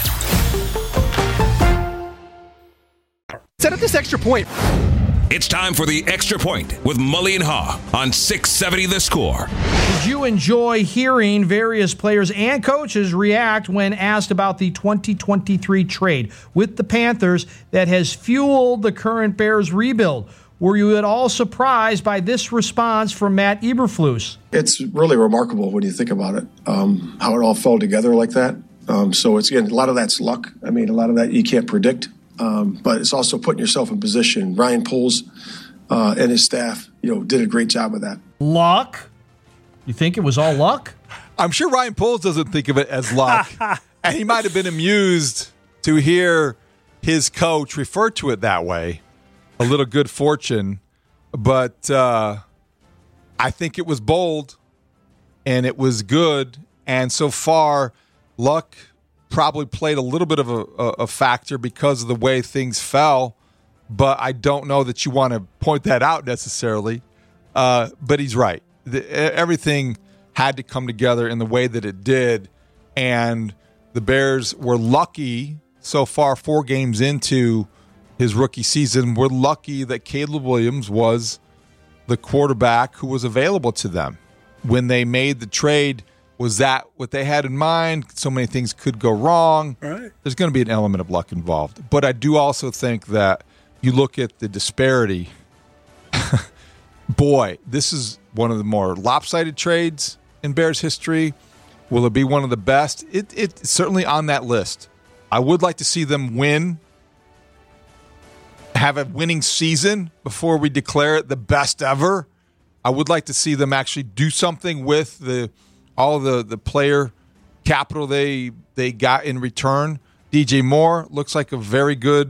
Set up this extra point. It's time for the Extra Point with Mully and Haw on six seventy The Score. Did you enjoy hearing various players and coaches react when asked about the twenty twenty-three trade with the Panthers that has fueled the current Bears rebuild? Were you at all surprised by this response from Matt Eberflus? It's really remarkable when you think about it, um, how it all fell together like that. Um, so it's, again, a lot of that's luck. I mean, a lot of that you can't predict. Um, but it's also putting yourself in position. Ryan Poles uh, and his staff, you know, did a great job of that. Luck? You think it was all luck? I'm sure Ryan Poles doesn't think of it as luck. And he might have been amused to hear his coach refer to it that way. A little good fortune. But uh, I think it was bold and it was good. And so far, luck probably played a little bit of a, a factor because of the way things fell, but I don't know that you want to point that out necessarily. Uh, but he's right. The, everything had to come together in the way that it did, and the Bears were lucky so far, four games into his rookie season, we're lucky that Caleb Williams was the quarterback who was available to them. When they made the trade, was that what they had in mind? So many things could go wrong. Right. There's going to be an element of luck involved. But I do also think that you look at the disparity. Boy, this is one of the more lopsided trades in Bears history. Will it be one of the best? It, it's certainly on that list. I would like to see them win, have a winning season before we declare it the best ever. I would like to see them actually do something with the all the, the player capital they they got in return. D J Moore looks like a very good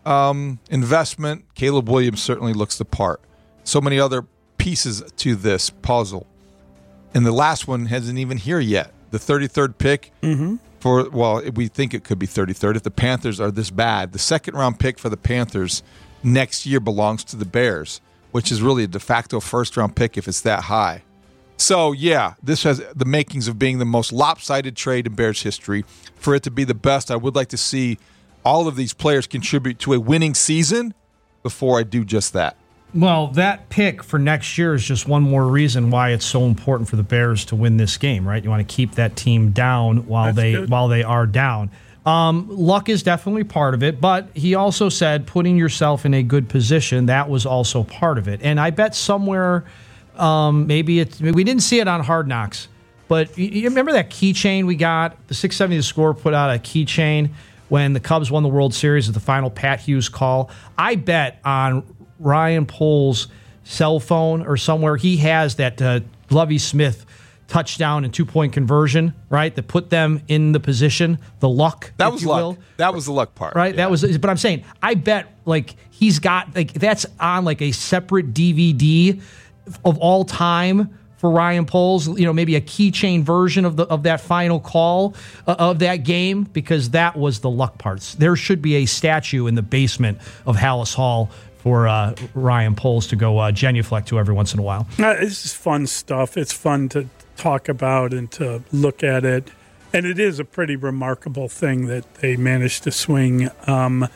um, investment. Caleb Williams certainly looks the part. So many other pieces to this puzzle. And the last one hasn't even here yet. The thirty-third pick mm-hmm. for, well, we think it could be thirty-third if the Panthers are this bad. The second round pick for the Panthers next year belongs to the Bears, which is really a de facto first round pick if it's that high. So, yeah, this has the makings of being the most lopsided trade in Bears history. For it to be the best, I would like to see all of these players contribute to a winning season before I do just that. Well, that pick for next year is just one more reason why it's so important for the Bears to win this game, right? You want to keep that team down while That's they good. while they are down. Um, luck is definitely part of it, but he also said putting yourself in a good position, that was also part of it. And I bet somewhere... Um, maybe it's, we didn't see it on Hard Knocks, but you, you remember that keychain we got? The six seventy The Score put out a keychain when the Cubs won the World Series at the final Pat Hughes call. I bet on Ryan Poles' cell phone or somewhere he has that uh, Lovie Smith touchdown and two-point conversion, right, that put them in the position, the luck, That if was you luck. will. That was the luck part. Right? Yeah. That was, but I'm saying, I bet, like, he's got, like, that's on, like, a separate D V D of all time for Ryan Poles, you know, maybe a keychain version of the of that final call uh, of that game, because that was the luck parts. There should be a statue in the basement of Hallis Hall for uh, Ryan Poles to go uh, genuflect to every once in a while. Uh, this is fun stuff. It's fun to talk about and to look at it. And it is a pretty remarkable thing that they managed to swing. Um,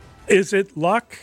is it luck?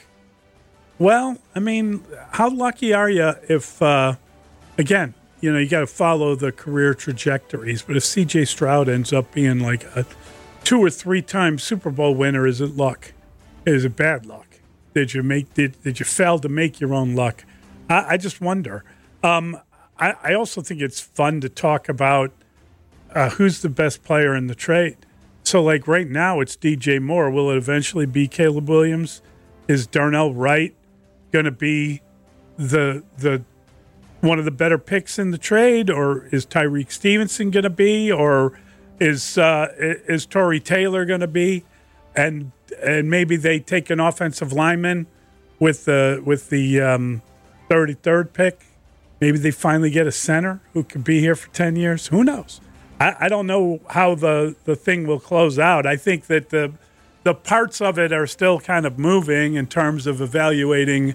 Well, I mean, how lucky are you if, uh, again, you know, you got to follow the career trajectories. But if C J Stroud ends up being like a two or three time Super Bowl winner, is it luck? Is it bad luck? Did you make did did you fail to make your own luck? I, I just wonder. Um, I, I also think it's fun to talk about uh, who's the best player in the trade. So, like right now, it's D J Moore. Will it eventually be Caleb Williams? Is Darnell Wright going to be the the one of the better picks in the trade, or is Tyreek Stevenson going to be, or is uh, is Torrey Taylor going to be, and and maybe they take an offensive lineman with the with the um, thirty-third pick. Maybe they finally get a center who could be here for ten years. Who knows? I, I don't know how the, the thing will close out. I think that the the parts of it are still kind of moving in terms of evaluating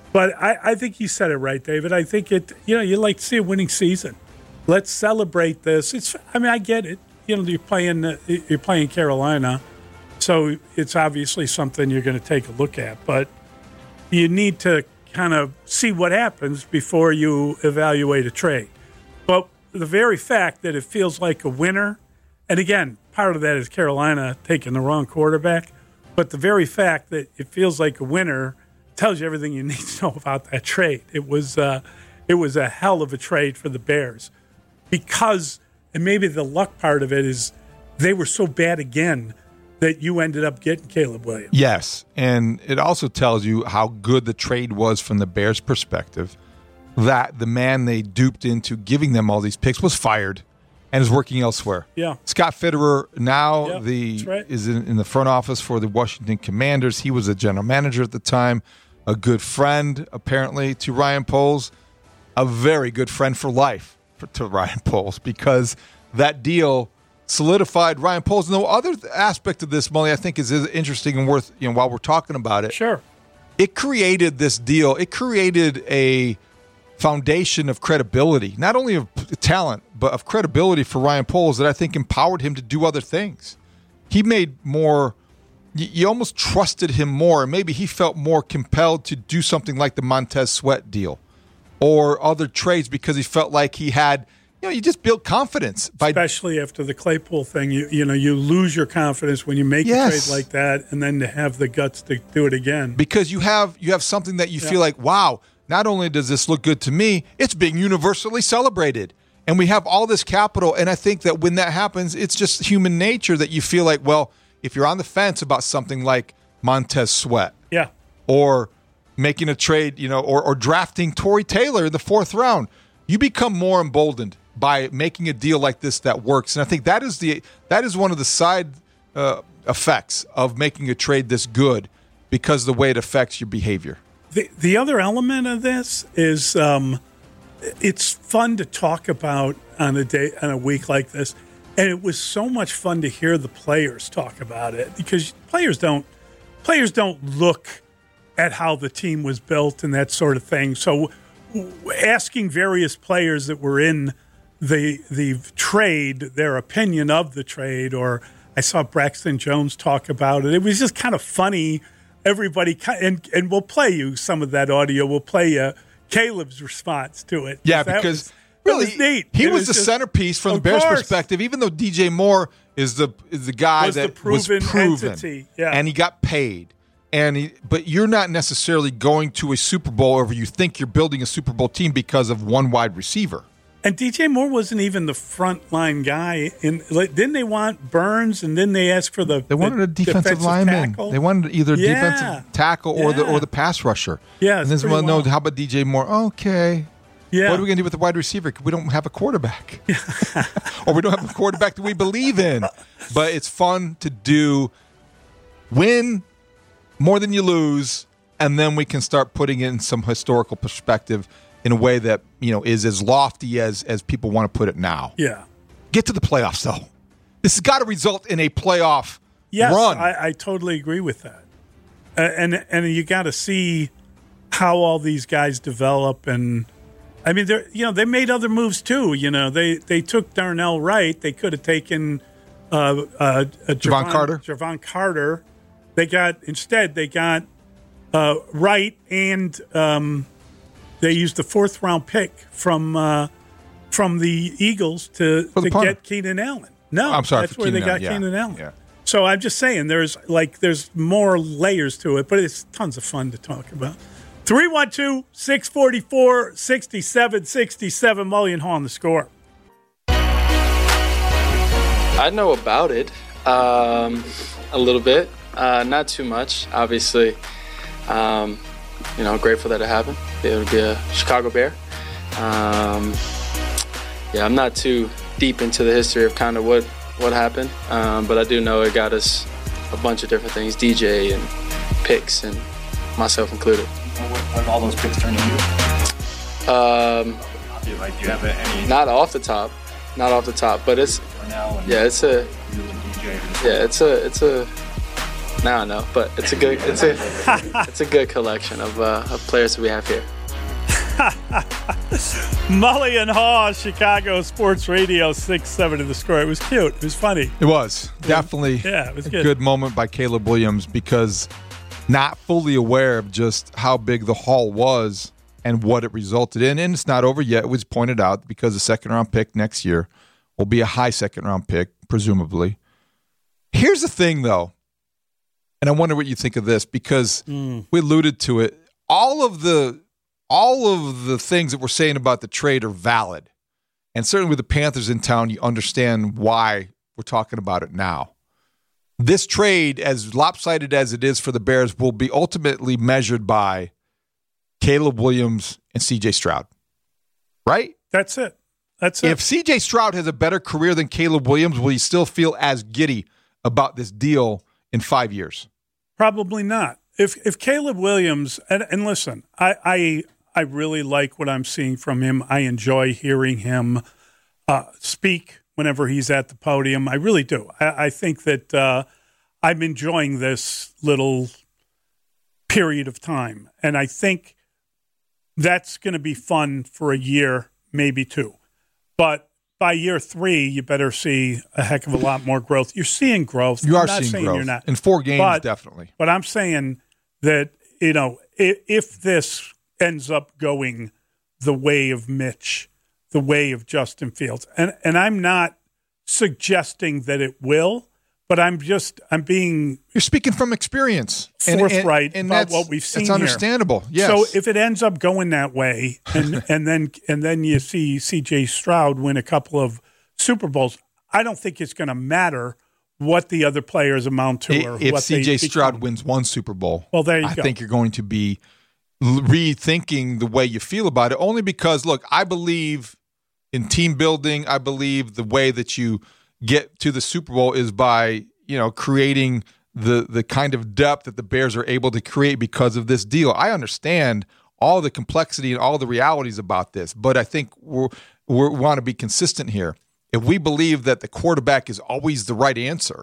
But I, I think you said it right, David. I think it. You know, you like to see a winning season. Let's celebrate this. It's. I mean, I get it. You know, you're playing. Uh, you're playing Carolina, so it's obviously something you're going to take a look at. But you need to kind of see what happens before you evaluate a trade. But the very fact that it feels like a winner, and again, part of that is Carolina taking the wrong quarterback. But the very fact that it feels like a winner tells you everything you need to know about that trade. It was uh, it was a hell of a trade for the Bears because, and maybe the luck part of it is they were so bad again that you ended up getting Caleb Williams. Yes, and it also tells you how good the trade was from the Bears' perspective, that the man they duped into giving them all these picks was fired and is working elsewhere. Yeah. Scott Fitterer now Yep, the that's right. is in, in the front office for the Washington Commanders. He was a general manager at the time, a good friend apparently to Ryan Poles, a very good friend for life for, to Ryan Poles because that deal solidified Ryan Poles. No other aspect of this, Mully, I think is interesting and worth, you know, while we're talking about it. Sure. It created this deal. It created a foundation of credibility, not only of talent, but of credibility for Ryan Poles that I think empowered him to do other things. He made more, you almost trusted him more, and maybe he felt more compelled to do something like the Montez Sweat deal or other trades because he felt like he had, you know, you just build confidence. By Especially after the Claypool thing, you you know, you lose your confidence when you make Yes. a trade like that, and then to have the guts to do it again. Because you have you have something that you Yeah. feel like, wow, not only does this look good to me, it's being universally celebrated. And we have all this capital, and I think that when that happens, it's just human nature that you feel like, well, if you're on the fence about something like Montez Sweat Yeah. or making a trade, you know, or, or drafting Torrey Taylor in the fourth round, you become more emboldened by making a deal like this that works. And I think that is the that is one of the side uh, effects of making a trade this good because of the way it affects your behavior. The the other element of this is um, it's fun to talk about on a day on a week like this, and it was so much fun to hear the players talk about it because players don't players don't look at how the team was built and that sort of thing. So asking various players that were in the the trade their opinion of the trade, or I saw Braxton Jones talk about it. It was just kind of funny. Everybody, and and we'll play you some of that audio. We'll play you Caleb's response to it. Yeah, That because was, really, that was neat. he It was, the just- centerpiece from the of Bears' course. perspective. Even though D J Moore is the is the guy Was the that proven was proven, entity, yeah. and he got paid. And he, but you're not necessarily going to a Super Bowl, or you think you're building a Super Bowl team because of one wide receiver. And D J Moore wasn't even the front line guy. In like, didn't they want Burns, and then they asked for the They wanted the a defensive, lineman. tackle? They wanted either Yeah. defensive tackle or the Yeah. or the pass rusher. Yeah, and it's this pretty one, no, wild. how about D J Moore? Okay. Yeah. What are we going to do with the wide receiver? We don't have a quarterback. Or we don't have a quarterback that we believe in. But it's fun to do, win more than you lose, and then we can start putting in some historical perspective in a way that, you know, is as lofty as as people want to put it now. Yeah. Get to the playoffs, though. This has got to result in a playoff Yes, run. I, I totally agree with that. Uh, and and you got to see how all these guys develop. And I mean, they you know they made other moves too. You know, they they took Darnell Wright. They could have taken uh, uh, uh, Javon Carter. Javon Carter. They got instead they got uh, Wright, and um, they used the fourth round pick from uh, from the Eagles to, For the to punter. get Keenan Allen. No, I'm sorry, that's for where they Keenan got Allen, yeah, Keenan Allen. yeah. So I'm just saying, there's like there's more layers to it, but it's tons of fun to talk about. three one two, six four four, six seven six seven, Mullion Hall on the score. I know about it um, a little bit, uh, not too much, obviously. Um, you know, grateful that it happened. Be able to be a Chicago Bear. Um, yeah, I'm not too deep into the history of kind of what, what happened, um, but I do know it got us a bunch of different things, D J and picks and myself included. What, what all those picks turn into? Um, Do you, like, do you have any? not off the top, not off the top, but it's Now and yeah, it's a you and D J. yeah, it's a it's a Now I know, but it's a good it's a it's a good collection of uh, of players that we have here. Mully and Haw, Chicago Sports Radio, six seven to the score. It was cute. It was funny. It was definitely yeah, it was a good. good moment by Caleb Williams, because not fully aware of just how big the haul was and what it resulted in. And it's not over yet. It was pointed out because the second round pick next year will be a high second round pick, presumably. Here's the thing, though, and I wonder what you think of this, because mm. we alluded to it. All of the all of the things that we're saying about the trade are valid. And certainly with the Panthers in town, you understand why we're talking about it now. This trade, as lopsided as it is for the Bears, will be ultimately measured by Caleb Williams and C J Stroud. Right? That's it. That's it. If C J Stroud has a better career than Caleb Williams, will you still feel as giddy about this deal in five years? Probably not. If if Caleb Williams, and, and listen, I, I I really like what I'm seeing from him. I enjoy hearing him uh, speak whenever he's at the podium. I really do. I, I think that uh, I'm enjoying this little period of time. And I think that's going to be fun for a year, maybe two. But by year three, you better see a heck of a lot more growth. You're seeing growth. You I'm are not seeing saying growth. You're not. In four games, but, definitely. But I'm saying that, you know, if, if this ends up going the way of Mitch, the way of Justin Fields, and and I'm not suggesting that it will, but I'm just I'm being you're speaking from experience, forthright and, and, and about what we've seen. It's understandable. Here. Yes. So if it ends up going that way, and and then and then you see C J Stroud win a couple of Super Bowls, I don't think it's going to matter what the other players amount to. Or if what C J they Stroud become. wins one Super Bowl, well, there you I go. think you're going to be rethinking the way you feel about it, only because, look, I believe in team building. I believe the way that you get to the Super Bowl is by, you know, creating the the kind of depth that the Bears are able to create because of this deal. I understand all the complexity and all the realities about this, but I think we're, we're, we want to be consistent here. If we believe that the quarterback is always the right answer,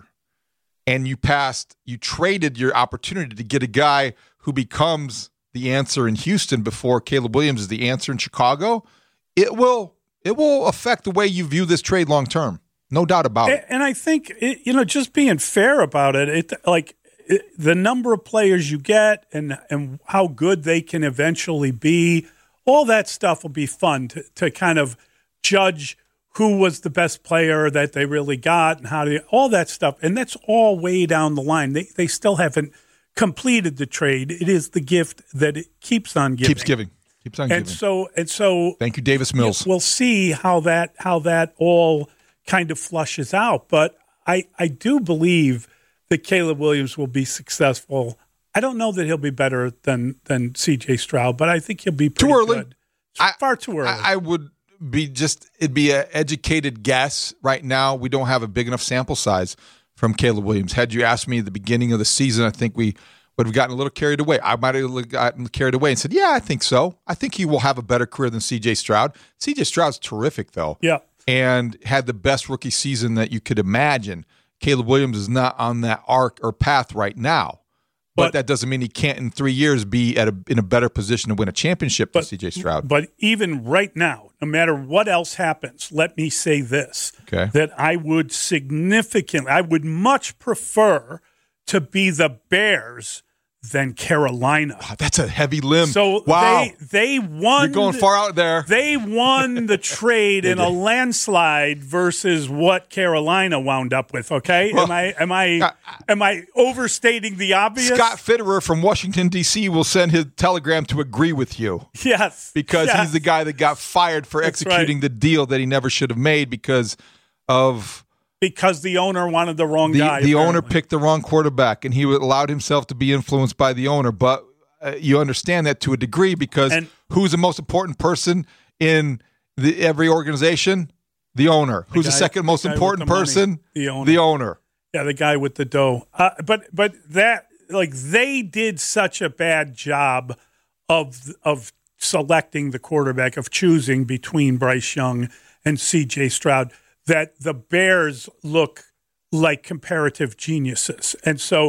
and you passed, you traded your opportunity to get a guy who becomes the answer in Houston before Caleb Williams is the answer in Chicago, it will it will affect the way you view this trade long term. No doubt about it. And I think, it, you know, just being fair about it, it like it, the number of players you get and and how good they can eventually be, all that stuff will be fun to, to kind of judge who was the best player that they really got and how to, all that stuff. And that's all way down the line. They they still haven't completed the trade. It is the gift that it keeps on giving. Keeps giving. Keeps on and giving. So and so thank you, Davis Mills. We'll see how that how that all kind of flushes out. But I, I do believe that Caleb Williams will be successful. I don't know that he'll be better than than C J Stroud, but I think he'll be pretty too early. Good. I, Far too early. I, I would be just it'd be an educated guess. Right now, we don't have a big enough sample size from Caleb Williams. Had you asked me at the beginning of the season, I think we would have gotten a little carried away. I might have gotten carried away and said, yeah, I think so. I think he will have a better career than C J Stroud. C J Stroud's terrific, though. Yeah. And had the best rookie season that you could imagine. Caleb Williams is not on that arc or path right now. But, but that doesn't mean he can't in three years be at a, in a better position to win a championship but, than C J Stroud. But even right now, no matter what else happens, let me say this, okay. that I would significantly, I would much prefer to be the Bears than Carolina. Wow, that's a heavy limb. So wow. they they won. You're going far out there. They won the trade in a landslide versus what Carolina wound up with. Okay, well, am I am I uh, am I overstating the obvious? Scott Fitterer from Washington D C will send his telegram to agree with you. Yes, because yes. he's the guy that got fired for That's executing right. the deal that he never should have made because of. Because the owner wanted the wrong the, guy. The apparently. owner picked the wrong quarterback, and he allowed himself to be influenced by the owner. But uh, you understand that to a degree because and, who's the most important person in the, every organization? The owner. The who's guy, the second most the important the person? Money, the owner. The owner. Yeah, the guy with the dough. Uh, but but that like they did such a bad job of of selecting the quarterback, of choosing between Bryce Young and C J Stroud, that the Bears look like comparative geniuses. And so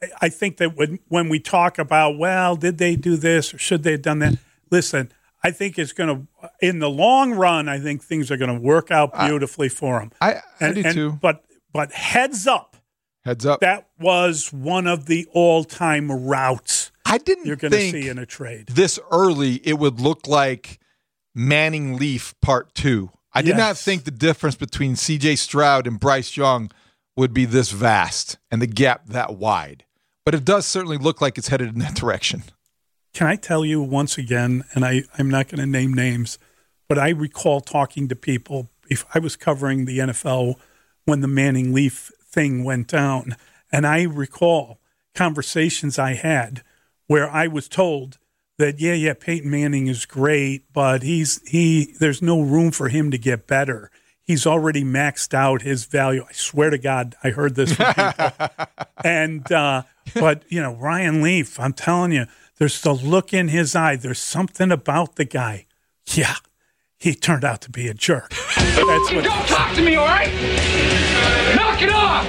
I think that when, when we talk about, well, did they do this or should they have done that? Listen, I think it's going to, in the long run, I think things are going to work out beautifully I, for them. I, I and, do and, too. But, but heads up. Heads up. That was one of the all-time routes I didn't you're going to think see in a trade. This early, it would look like Manning Leaf Part Two. I did yes. not think the difference between C J Stroud and Bryce Young would be this vast and the gap that wide. But it does certainly look like it's headed in that direction. Can I tell you once again, and I, I'm not going to name names, but I recall talking to people, if I was covering the N F L when the Manning Leaf thing went down, and I recall conversations I had where I was told that, yeah, yeah, Peyton Manning is great, but he's he there's no room for him to get better. He's already maxed out his value. I swear to God, I heard this from people. and uh, but you know, Ryan Leaf, I'm telling you, there's the look in his eye. There's something about the guy. Yeah, he turned out to be a jerk. That's what Don't talk to me, all right? Knock it off!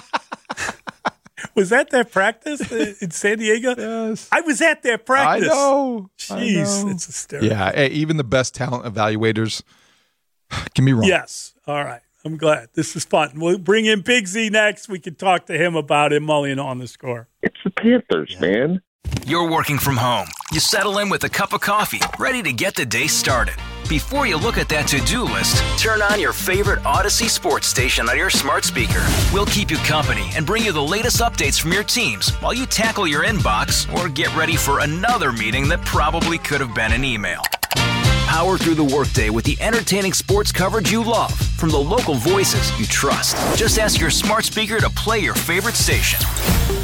Was that that practice in San Diego? Yes. I was at that practice. I know. Jeez, I know. It's hysterical. Yeah, hey, even the best talent evaluators can be wrong. Yes. All right. I'm glad. This is fun. We'll bring in Big Z next. We can talk to him about it. Mullion on the Score. It's the Panthers, yeah. man. You're working from home. You settle in with a cup of coffee, ready to get the day started. Before you look at that to-do list, turn on your favorite Odyssey sports station on your smart speaker. We'll keep you company and bring you the latest updates from your teams while you tackle your inbox or get ready for another meeting that probably could have been an email. Power through the workday with the entertaining sports coverage you love from the local voices you trust. Just ask your smart speaker to play your favorite station.